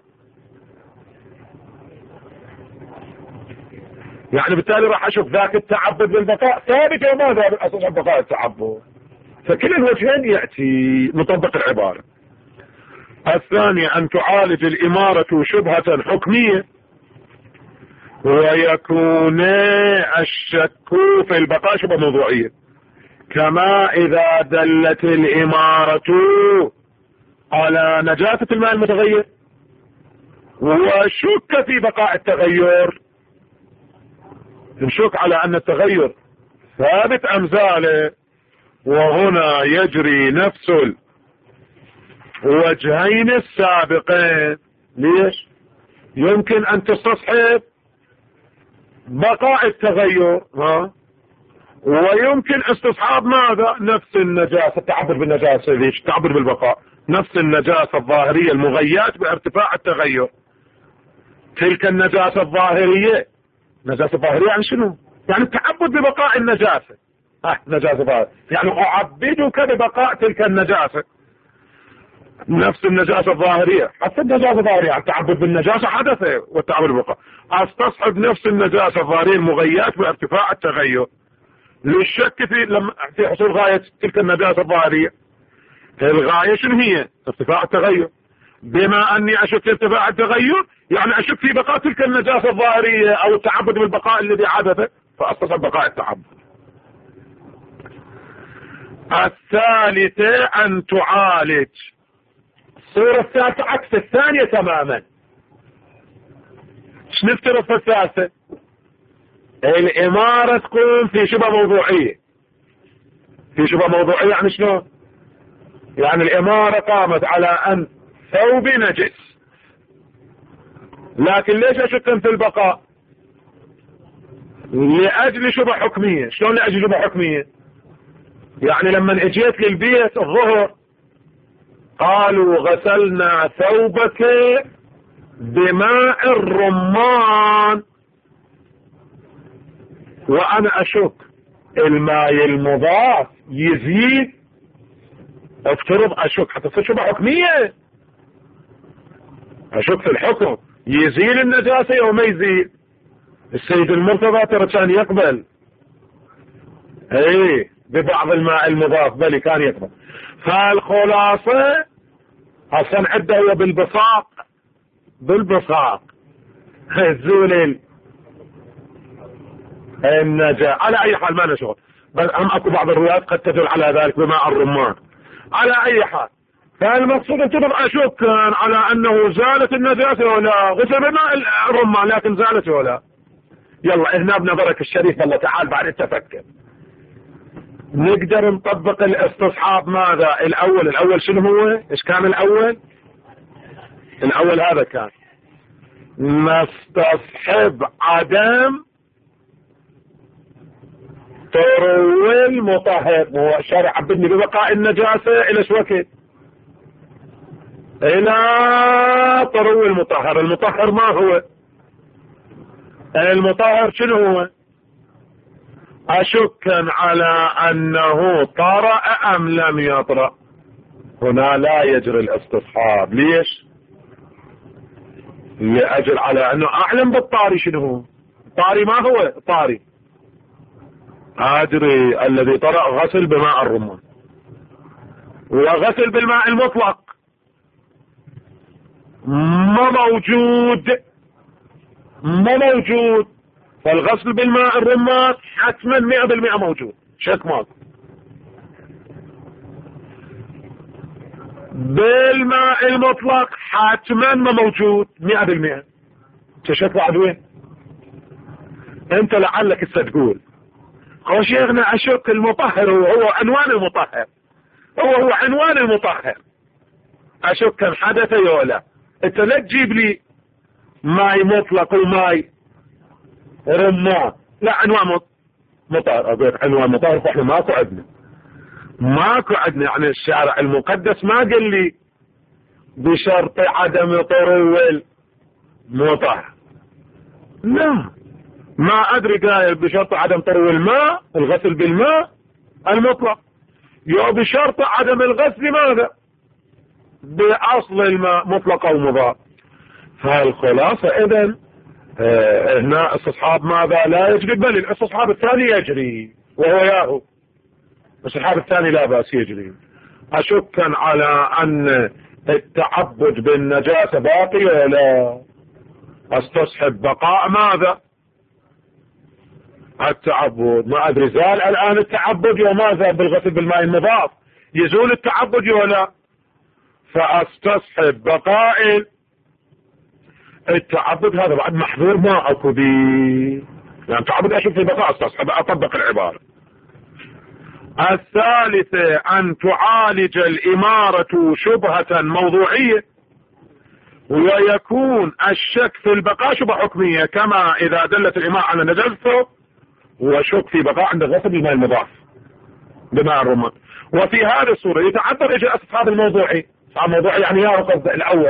يعني بالتالي راح اشوف ذاك التعبد بالبقاء ثابت او ما ثابت، اساس بقاء التعبد. فكل الوجهين يأتي مطبق العبارة. الثانية ان تعالج الامارة شبهة حكمية، ويكون الشك في البقاء شبه موضوعية، كما اذا دلت الامارة على نجاسة الماء المتغير وشك في بقاء التغير، نشك على ان التغير ثابت ام زال، وهنا يجري نفس الوجهين السابقين. ليش؟ يمكن ان تستصحب بقاء التغير، ويمكن استصحاب ماذا؟ نفس النجاسة، التعبد بالنجاسة، ليش؟ التعبد بالبقاء، نفس النجاسة الظاهرية المغيات بارتفاع التغير. تلك النجاسة الظاهرية، نجاسة ظاهرية يعني شنو؟ يعني التعبد ببقاء النجاسة. نجاسة ظاهرية يعني أعبدك ببقاء تلك النجاسة، نفس النجاسة الظاهرية. حتى النجاسة الظاهرية يعني التعبد بالنجاسة حدث والتعبد بالبقاء. استصحب نفس النجاسة الظاهرية المغيات بارتفاع التغير، للشك في حصول غاية تلك النجاسة الظاهرية. الغاية شنو هي؟ ارتفاع التغير. بما اني اشك في ارتفاع التغير يعني اشك في بقاء تلك النجاسة الظاهرية او التعبد بالبقاء الذي حدث، فاستصحب بقاء التعبد. الثالثة ان تعالج. الصورة الثالثة عكس الثانية تماما. شو نفترض في الثالثة؟ الامارة تكون في شبه موضوعية. في شبه موضوعية يعني شنو؟ يعني الامارة قامت على ان ثوب نجس، لكن ليش اشك في البقاء؟ لاجل شبه حكمية. شلون لاجل شبه حكمية؟ يعني لما اجيت للبيت الظهر قالوا غسلنا ثوبك بماء الرمان، وانا اشك الماء المضاف يزيد، افترض اشك حتى تصير شبه حكمية، اشك في الحكم يزيل النجاسة او ما يزيل. السيد المرتضى ترى كان يقبل ببعض الماء المضاف، بل كان يقبل. فالخلاصة هسه نعده هو بالبصاق الزول النجاة. على اي حال ما نشغل، بل هم اكو بعض الروايات قد تدل على ذلك بماء الرمان. على اي حال فالمقصود انتظر اشك على انه زالت النجاسة ولا غسل بماء الرمان، لكن زالت ولا. يلا هنا بنظرك الشريف، الله تعال بعد التفكر نقدر نطبق الاستصحاب ماذا؟ الأول شنو هو؟ إيش كان الأول هذا كان نستصحب عدم طروي المطهر. هو الشارع عبدني ببقاء النجاسة إلى شو وقت؟ إلى طروي المطهر. المطهر ما هو؟ المطهر شنو هو؟ أشك على أنه طرأ أم لم يطرأ. هنا لا يجري الاستصحاب. ليش؟ لأجل على أنه أعلم بالطاري شنو هو. الطاري ما هو الطاري؟ أدري الذي طرأ غسل بماء الرمان، وغسل بالماء المطلق ما موجود. فالغسل بالماء الرمان حتما 100% موجود، شك ماك. بالماء المطلق حتما ما موجود 100%. شك بعد وين؟ انت لعلك تقول هو شيخنا اشك المطهر هو عنوان المطهر، هو عنوان المطهر. اشك ان حدث ولا انت لا تجيب لي ماي مطلق وماي رمان، لا عنوان مطهر. اقول عنوان مطهر فاحنا ماكو عندنا يعني الشارع المقدس ما قال لي بشرط عدم طروي المطهر. لا، ما ادري قايل بشرط عدم طروي الماء الغسل بالماء المطلق، يو بشرط عدم الغسل ماذا؟ باصل الماء مطلق او مضاف. فالخلاصة اذا هنا استصحاب ماذا لا يجري، بل الاستصحاب الثاني يجري وهو ياهو. الاستصحاب الثاني لا بأس يجري. اشك على ان التعبد بالنجاسة باقي ولا استصحب بقاء ماذا؟ التعبد. ما ادري زال الان التعبد وماذا بالغسل بالماء المضاف؟ يزول التعبد ولا؟ فاستصحب بقاء التعبد. هذا بعد محظور ما اكو بي، يعني تعبد اشوف في بقاء استصحب اطبق العبارة. الثالثة أن تعالج الإمارة شبهة موضوعية، ويكون الشك في البقاء شبهة حكمية، كما إذا دلت الإمارة على نجاسته وشك في بقاء عند غسل الماء المضاف بماء الرمان. وفي هذه الصورة يتعذر إجراء استصحاب الموضوعي. الموضوعي يعني يا قصد الأول.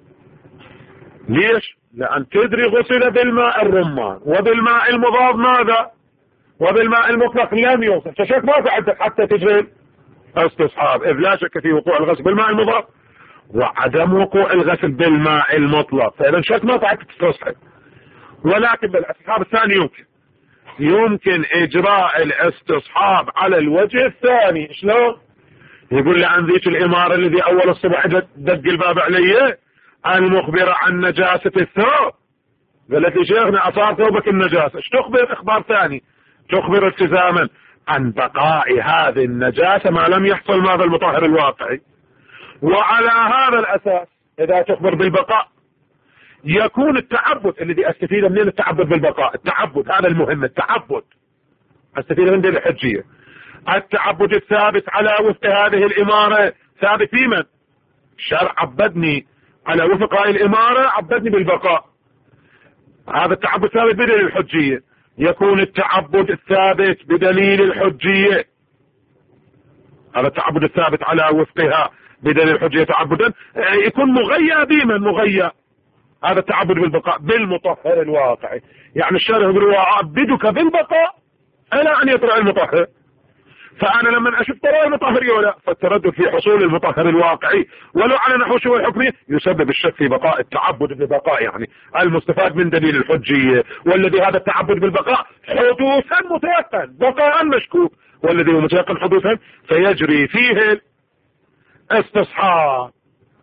ليش؟ لأن تدري غسل بالماء الرمان وبالماء المضاف ماذا؟ وبالماء المطلق لم يوصل، فشك ما عندك حتى تجري استصحاب، إذ لا شك في وقوع الغسل بالماء المضاف وعدم وقوع الغسل بالماء المطلق، فإذا شك ما عندك تستصحب. ولكن بالاستصحاب الثاني يمكن إجراء الاستصحاب على الوجه الثاني. شلون؟ يقول لي عن ذيك الإمارة الذي أول الصبح دق الباب علي المخبرة عن نجاسة الثوب، قالت لي شيخنا أصاب ثوبك النجاسة. ايش تخبر؟ إخبار ثاني، تخبر التزاما عن بقاء هذه النجاسة ما لم يحصل ماذا المطهر الواقعي. وعلى هذا الأساس إذا تخبر بالبقاء يكون التعبد الذي استفيد منين التعبد بالبقاء. التعبد هذا المهم، التعبد استفيد من دين الحجية. التعبد الثابت على وفق هذه الإمارة ثابت في من؟ الشرع عبدني على وفق هذه الإمارة، عبدني بالبقاء. هذا التعبد ثابت بدليل الحجية. يكون التعبد الثابت بدليل الحجية، هذا التعبد الثابت على وفقها بدليل الحجية تعبدا، يكون مغيى بمن؟ مغيى هذا التعبد بالبقاء بالمطهر الواقعي. يعني الشارع يقول وأعبدك بالبقاء إلى أن يطلع المطهر. فأنا لما أشوف طلع المطهر ولا، فالتردد في حصول المطهر الواقعي ولو على نحو شو الحكمي يسبب الشك في بقاء التعبد بالبقاء، يعني المستفاد من دليل الحجية، والذي هذا التعبد بالبقاء حدوثا متيقن، بقاء مشكوك، والذي هو متيقن حدوثا فيجري فيه الاستصحاب.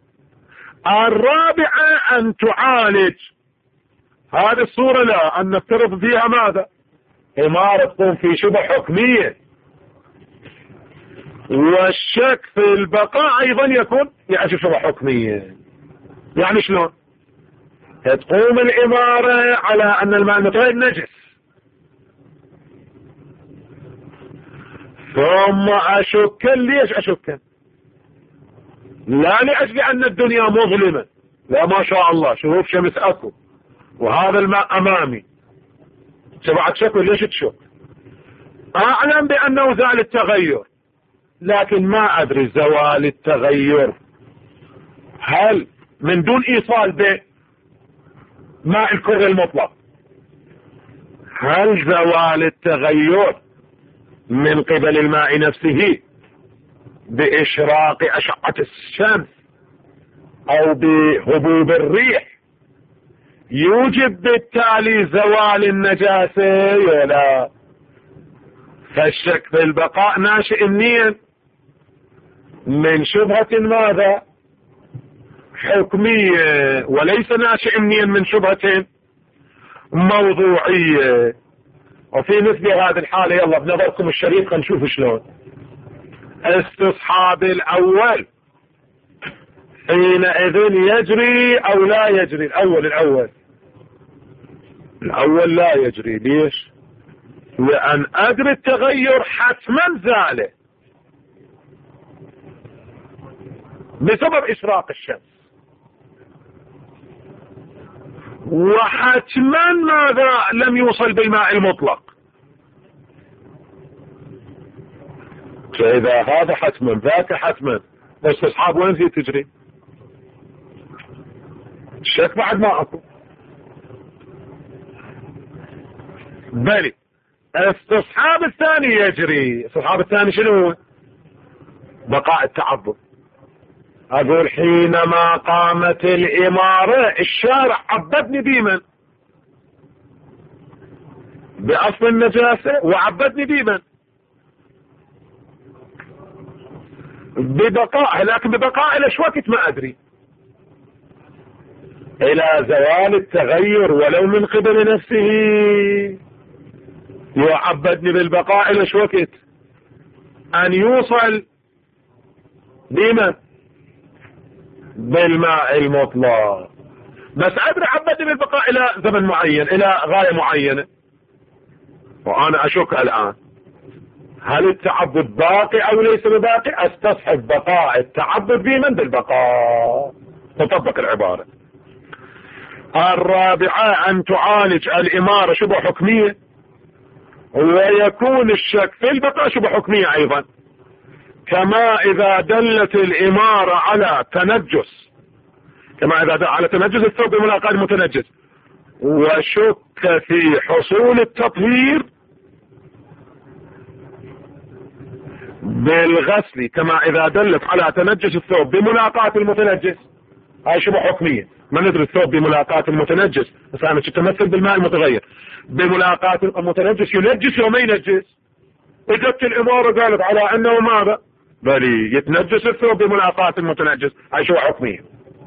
الرابعة أن تعالج هذه الصورة، لا أن نفترض فيها ماذا؟ إمارة تكون في شبه حكمية، والشك في البقاء أيضا يكون يعني شبه حكمية. يعني شلون؟ تقوم الإمارة على أن الماء المطهر نجس، ثم أشك. ليش أشك؟ لا لأجل أن الدنيا مظلمة، لا ما شاء الله شوف شمس أكو وهذا الماء أمامي، سبعة شك. ليش تشك؟ أعلم بأنه زال التغير، لكن ما أدري زوال التغير هل من دون إيصال بماء الكر المطلق، هل زوال التغير من قبل الماء نفسه بإشراق أشعة الشمس أو بهبوب الريح يوجب بالتالي زوال النجاسة ولا؟ فالشك في البقاء ناشئ منين؟ من شبهة ماذا؟ حكمية، وليس ناشئ من شبهة موضوعية. وفي مثل هذه الحالة يلا بنظركم الشريف نشوف شلون استصحاب الأول حينئذ يجري أو لا يجري. الأول لا يجري. ليش؟ لأن أجر التغير حتما زاله بسبب إشراق الشمس، وحتما ماذا؟ لم يوصل بالماء المطلق. فإذا هذا حتما ذاك حتما، استصحاب وين هي تجري؟ الشك بعد ما أكو. بلي استصحاب الثاني يجري. استصحاب الثاني شنو هو؟ بقاء التعبد. أقول حينما قامت الإمارة الشارع عبدني بمن؟ بأصل النجاسة، وعبدني بمن؟ ببقاء، لكن ببقاء إلى شو وقت ما أدري، إلى زوال التغير ولو من قبل نفسه. يعبدني بالبقاء إلى شو وقت؟ أن يوصل بمن؟ بالماء المطلق. بس أدري عبدني بالبقاء إلى زمن معين، إلى غاية معينة، وأنا أشك الآن هل التعبد باقي أو ليس بباقي؟ استصحب بقاء التعبد بمن؟ بالبقاء. تطبق العبارة. الرابعة أن تعالج الإمارة شبه حكمية، ويكون الشك في البقاء شبه حكمية أيضا، كما إذا دلت الإمارة على تنجس، كما إذا دلت على تنجس الثوب بملاقاة المتنجس، وشك في حصول التطهير بالغسل، كما إذا دلت على تنجس الثوب بملاقاة المتنجس. هاي شبه حكمية. ما ندري الثوب بملاقاة المتنجس، بس أنا تتمثل بالماء المتغير بملاقاة المتنجس ينجس وما ينجس. اجت الإمارة قالت على أنه ماذا؟ بل يتنجس الثوب بملاقاة المتنجس. هاي شبه حكمية.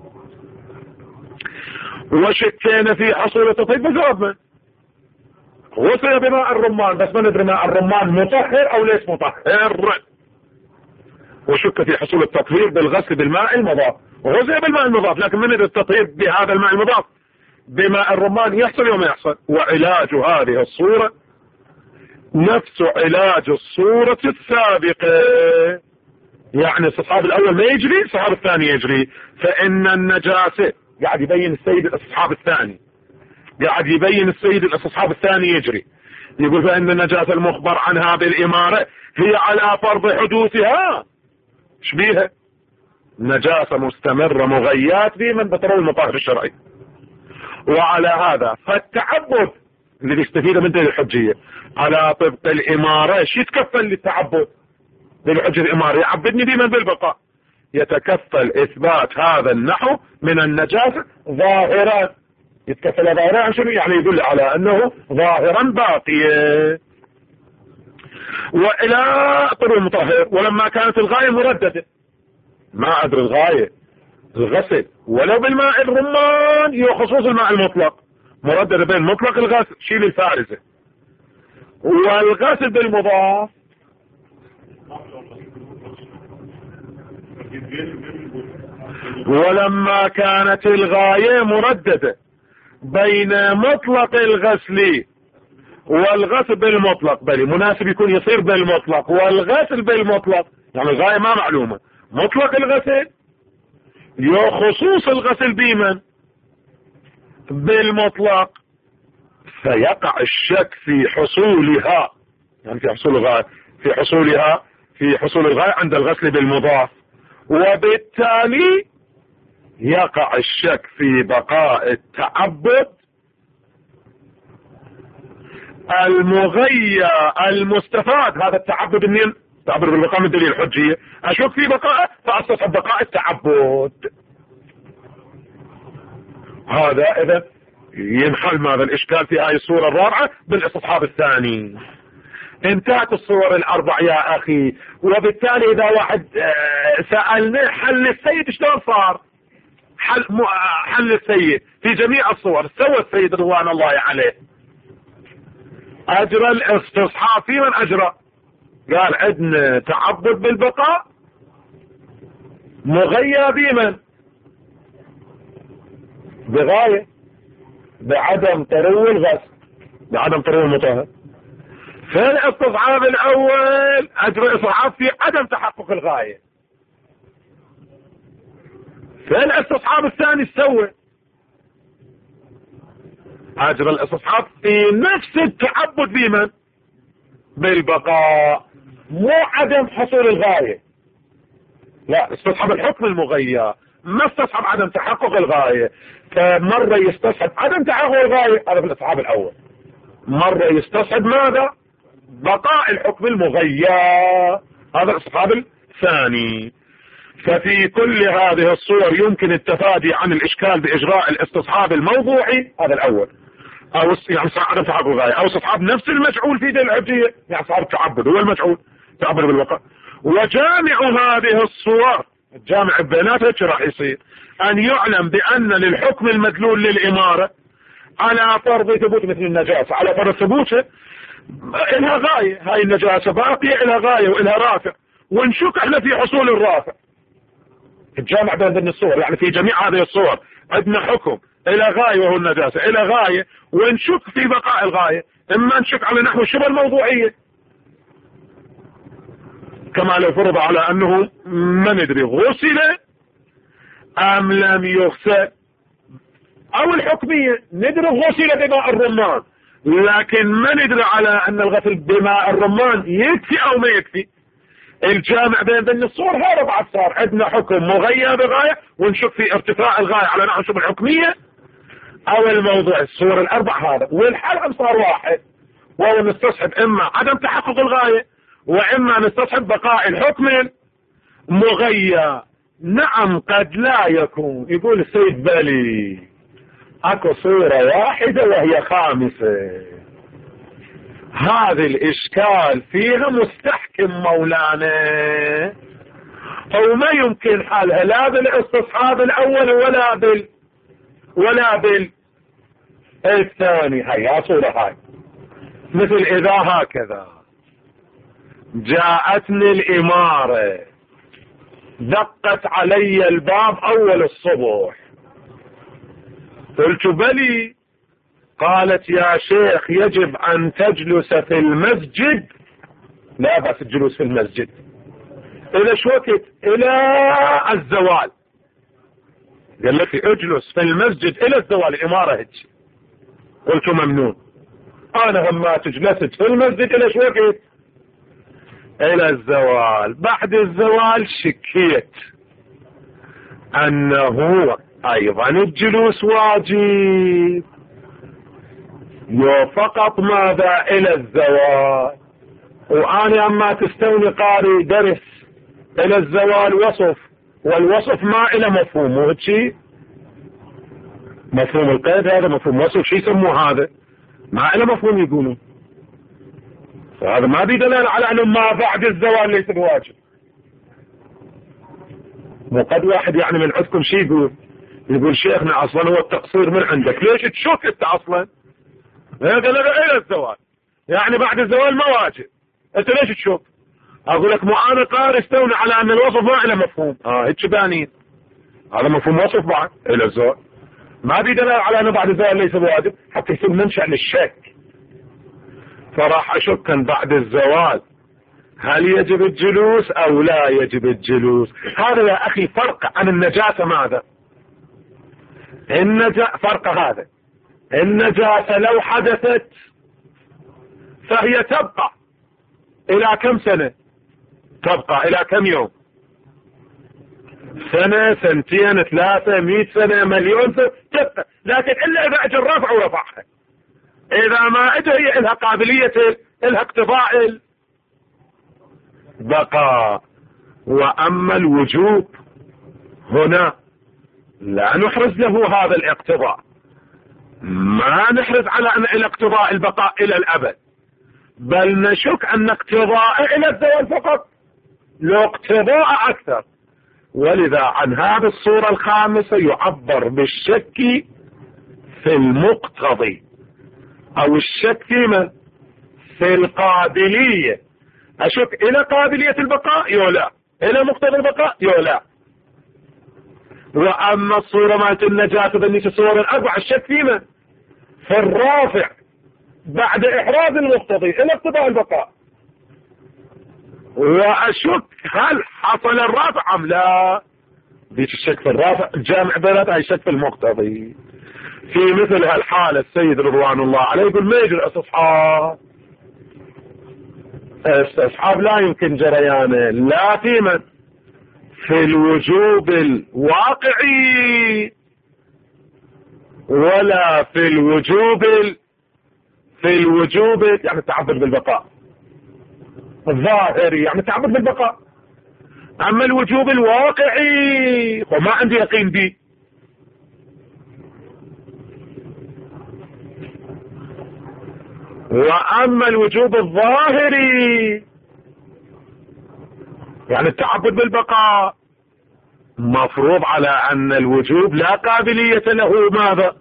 وشكينا في حصول التطهير بسبب غسل بماء الرمان، بس ما ندري ماء الرمان مطهر أو ليس مطهر. وشك في حصول التطهير بالغسل بالماء المضاف، وغسل بالماء المضاف، لكن من التطهير بهذا الماء المضاف بماء الرمان يحصل وما يحصل. وعلاج هذه الصورة نفس علاج الصورة السابقة، يعني الاستصحاب الأول ما يجري، الاستصحاب الثاني يجري. فإن النجاسة قاعد يبين السيد الاستصحاب الثاني، قاعد يبين السيد الاستصحاب الثاني يجري. يقول فإن النجاسة المخبر عنها بالإمارة هي على فرض حدوثها. ايش بيها؟ نجاسة مستمرة مغيات به من بترول المطهر الشرعي. وعلى هذا فالتعبد اللي بيستفيد من دليل الحجية على طبق الإمارة ايش يتكفل للتعبد؟ للحجة الإمارة يعبدني بمن؟ بالبقاء. يتكفل إثبات هذا النحو من النجاسة ظاهرا. يتكفل ظاهرا عن شنو؟ يعني يدل على أنه ظاهرا باقيا. وإلى طهر المطهر. ولما كانت الغاية مرددة، ما أدري الغاية الغسل ولو بالماء الرمان خصوص الماء المطلق، مردد بين مطلق الغسل شيل الفارزة والغسل بالمضاف. ولما كانت الغاية مرددة بين مطلق الغسل والغسل بالمطلق بل مناسب يكون يصير بالمطلق، والغسل بالمطلق يعني الغاية ما معلومة، مطلق الغسل يو خصوص الغسل بمن بالمطلق، فيقع الشك في حصولها، يعني في حصول الغاية، في حصولها في حصول الغاية عند الغسل بالمضاف، وبالتالي يقع الشك في بقاء التعبد المغيى المستفاد. هذا التعبد منين؟ تعبر بالبقاء من دليل الحجية، أشك في بقاء فأستصحب بقاء التعبد. هذا إذا ينحل ماذا الإشكال في هذه الصورة الرابعة بالاستصحاب الثاني. انتهت الصور الأربع يا أخي، وبالتالي إذا واحد سألنا حل السيد شلون صار؟ حل السيد في جميع الصور سوى السيد رضوان الله عليه، أجرى الاستصحاب في من أجرى؟ قال عندنا تعبد بالبقاء مغيى بمن؟ بغاية بعدم طرو الغسل، بعدم طرو المطهر. فالاستصحاب الأول أجرى استصحاب في عدم تحقق الغاية، فالاستصحاب الثاني سوى أجرى الاستصحاب في نفس التعبد بمن؟ بالبقاء، مو عدم حصول الغاية، لا استصحب الحكم المغير، ما استصحب عدم تحقق الغاية. فمرة يستصحب عدم تحقق الغاية، هذا في الاستصحاب الأول، مرة يستصحب ماذا؟ بقاء الحكم المغير، هذا الاستصحاب الثاني. ففي كل هذه الصور يمكن التفادي عن الإشكال بإجراء الاستصحاب الموضوعي، هذا الأول، أو يعني عدم تحقق الغاية، أو استصحاب نفس المجعول في دليل الحجية، يعني استصحاب التعبد هو المجعول تعبر بالبقاء. وجامع هذه الصور، الجامع بيناتها ايش راح يصير؟ أن يعلم بأن للحكم المدلول للإمارة على فرض ثبوت مثل النجاسة، على فرض ثبوته إلها غاية، هاي النجاسة باقية إلها غاية وإلها رافع، ونشك احنا في حصول الرافع. الجامع بين الصور يعني في جميع هذه الصور عندنا حكم إلى غاية وهو النجاسة، إلى غاية، ونشك في بقاء الغاية، إما نشك على نحو الشبه الموضوعية، كما لو فرض على أنه ما ندري غسل أم لم يغسل، أو الحكمية ندري غسل بماء الرمان لكن ما ندري على أن الغسل بماء الرمان يكفي أو ما يكفي. الجامع بين الصور هذا بعد صار عندنا حكم مغير بغاية، ونشك في ارتفاع الغاية على نحو الشبه الحكمية أو الموضوع. الصور الأربع هذا، والحل صار واحد، وهو نستصحب إما عدم تحقق الغاية، وإما نستصحب بقاء الحكم مغير. نعم قد لا يكون، يقول السيد بالي اكو صورة واحدة وهي خامسة، هذا الاشكال فيها مستحكم مولانا، او ما يمكن حلها لا بالاستصحاب الاول ولا الثاني. هيا صورة هاي مثل اذا هكذا جاءتني الامارة دقت علي الباب اول الصبح، قلت بلي، قالت يا شيخ يجب ان تجلس في المسجد، لا بأس الجلوس في المسجد، الى شو وقت؟ الى الزوال. قال لك اجلس في المسجد الى الزوال، الامارة هيك. قلت ممنون، انا هم جلست في المسجد الى شو وقت؟ الى الزوال. بعد الزوال شكيت انه ايضا الجلوس واجب، فقط ماذا؟ الى الزوال. وانا اما تستوني قاري درس الى الزوال وصف، والوصف ما الى مفهوم، مو هيك مفهوم القيد، هذا مفهوم وصف، شو يسموه هذا؟ ما الى مفهوم يقولون، فهذا ما بيدلل على انه ما بعد الزوال ليس بواجب. وقد واحد يعني من عندكم شي يقول شيخنا اصلا هو التقصير من عندك، ليش تشك انت اصلا؟ هذا لا الى الزوال، يعني بعد الزوال ما واجب، انت ليش تشك؟ اقول لك مو انا قارئ استولى على ان الوصف ما له مفهوم، هيك بانين، هذا مفهوم وصف بعد الى الزوال، ما بيدل على انه بعد الزوال ليس بواجب، حتى يصير منشأ للشك. فراح أشك بعد الزوال هل يجب الجلوس أو لا يجب الجلوس. هذا يا أخي فرق عن النجاسة. ماذا فرق هذا؟ النجاسة لو حدثت فهي تبقى إلى كم سنة؟ تبقى إلى كم يوم؟ سنة، سنتين، 300، 100 سنة، مليون سنة، تبقى. لكن إلا إذا أجى الرفع ورفعها. إذا ما أجى هي إلها قابلية، إلها اقتضاء البقاء. وأما الوجوب هنا لا نحرز له هذا الاقتضاء، ما نحرز على أن إلى اقتضاء البقاء إلى الأبد، بل نشك أن اقتضاء إلى الزوال فقط، لو اقتضاء أكثر. ولذا عن هذه الصورة الخامسة يعبر بالشك في المقتضي، أو الشك في من؟ في القابلية. أشك إلى قابلية البقاء يولا، إلى مقتضى البقاء يولا. وأما الصورة مالت النجاسة بالنسبة الصور الأربعة الشك في من؟ في الرافع بعد إحراز المقتضي إلى اقتضاء البقاء. وأشك هل حصل الرافع أم لا. ديك الشك في الرافع الجامع بيناتها الشك في المقتضي. في مثل هالحالة السيد رضوان الله عليه يقول ما يجري استصحاب لا يمكن جريانه لا في من؟ في الوجوب الواقعي ولا في الوجوب يعني التعبد بالبقاء الظاهري، يعني التعبد بالبقاء. اما الوجوب الواقعي وما عندي يقين به. واما الوجوب الظاهري يعني التعبد بالبقاء مفروض على ان الوجوب لا قابلية له ماذا؟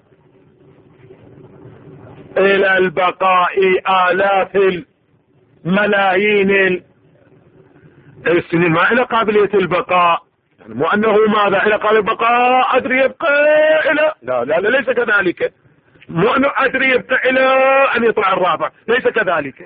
الى البقاء آلاف الملايين السنين، ما الى قابلية البقاء. يعني مو انه ماذا الى قابلية البقاء ادري يبقى الى لا ليس كذلك. مو انه ادري يبقى الى ان يطلع الرافع، ليس كذلك.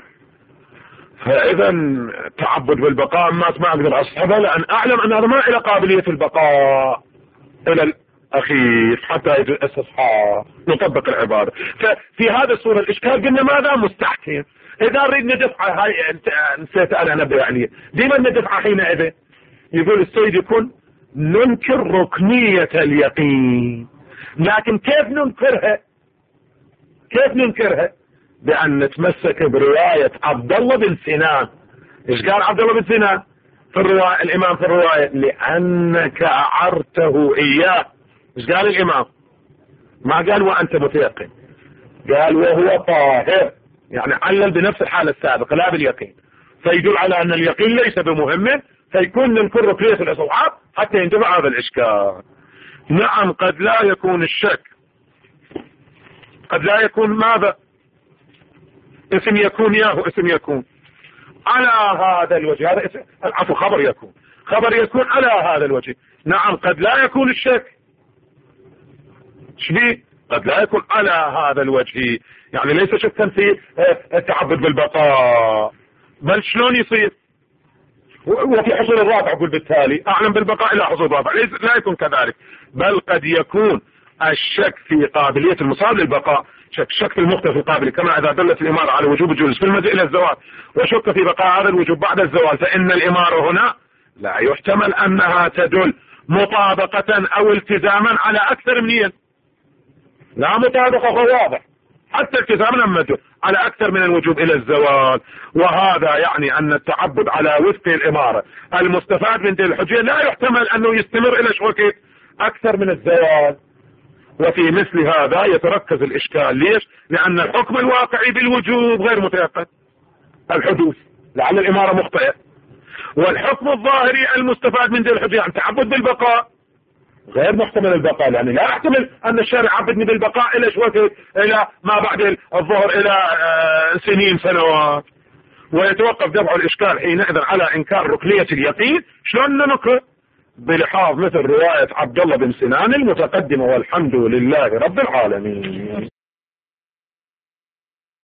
فاذا تعبد بالبقاء ما اقدر اصحبه لان اعلم ان هذا ما الى قابلية البقاء الى الاخير حتى يجي الاستصحاب نطبق العبادة. ففي هذا الصورة الاشكال قلنا ماذا؟ مستحكم. اذا نريد ندفع هاي نسيت انا انبه عليه ديما ندفع حينئذ يقول السيد يكون ننكر ركنية اليقين. لكن كيف ننكرها؟ بأن نتمسك برواية عبد الله بن سنان. ايش قال عبد الله بن سنان في الرواية؟ الامام في الرواية لانك اعرته اياه. ايش قال الامام؟ ما قال وانت متيقن، قال وهو طاهر، يعني علل بنفس الحالة السابقة لا باليقين. فيدل على ان اليقين ليس بمهم، فيكون ننكر ركنية الاستصحاب حتى ينتفع هذا الاشكال. نعم قد لا يكون الشك، قد لا يكون ماذا؟ اسم يكون ياهو اسم يكون على هذا الوجه. هذا اسم العفو خبر يكون على هذا الوجه. نعم قد لا يكون الشك شبيه قد لا يكون على هذا الوجه، يعني ليس شكا في التعبد بالبقاء، بل شلون يصير وفي حصول الرافع. أقول بالتالي أعلم بالبقاء إلى حصول الرافع، لا يكون كذلك، بل قد يكون الشك في قابلية المصاب للبقاء شك في المقتضى في القابلية، كما إذا دلت الإمارة على وجوب الجلوس في المجيء إلى الزوال وشك في بقاء هذا الوجوب بعد الزوال، فإن الإمارة هنا لا يحتمل أنها تدل مطابقة أو التزاما على أكثر من لا مطابقة واضح، حتى التزاما أمته على أكثر من الوجوب إلى الزوال. وهذا يعني أن التعبد على وفق الإمارة المستفاد من دليل الحجية لا يحتمل أنه يستمر إلى شوكة أكثر من الزوال. وفي مثل هذا يتركز الإشكال. ليش؟ لأن الحكم الواقعي بالوجوب غير متيقن الحدوث، لعل الإمارة مخطئة، والحكم الظاهري المستفاد من دليل الحجية يعني التعبد بالبقاء غير محتمل البقاء، يعني لا يحتمل أن الشارع عبدني بالبقاء إلى شوكة إلى ما بعد الظهر إلى سنين سنوات. ويتوقف دفع الإشكال حينئذ على إنكار ركنية اليقين. شلون ننكر؟ بلحاظ مثل رواية عبد الله بن سنان المتقدمة، والحمد لله رب العالمين.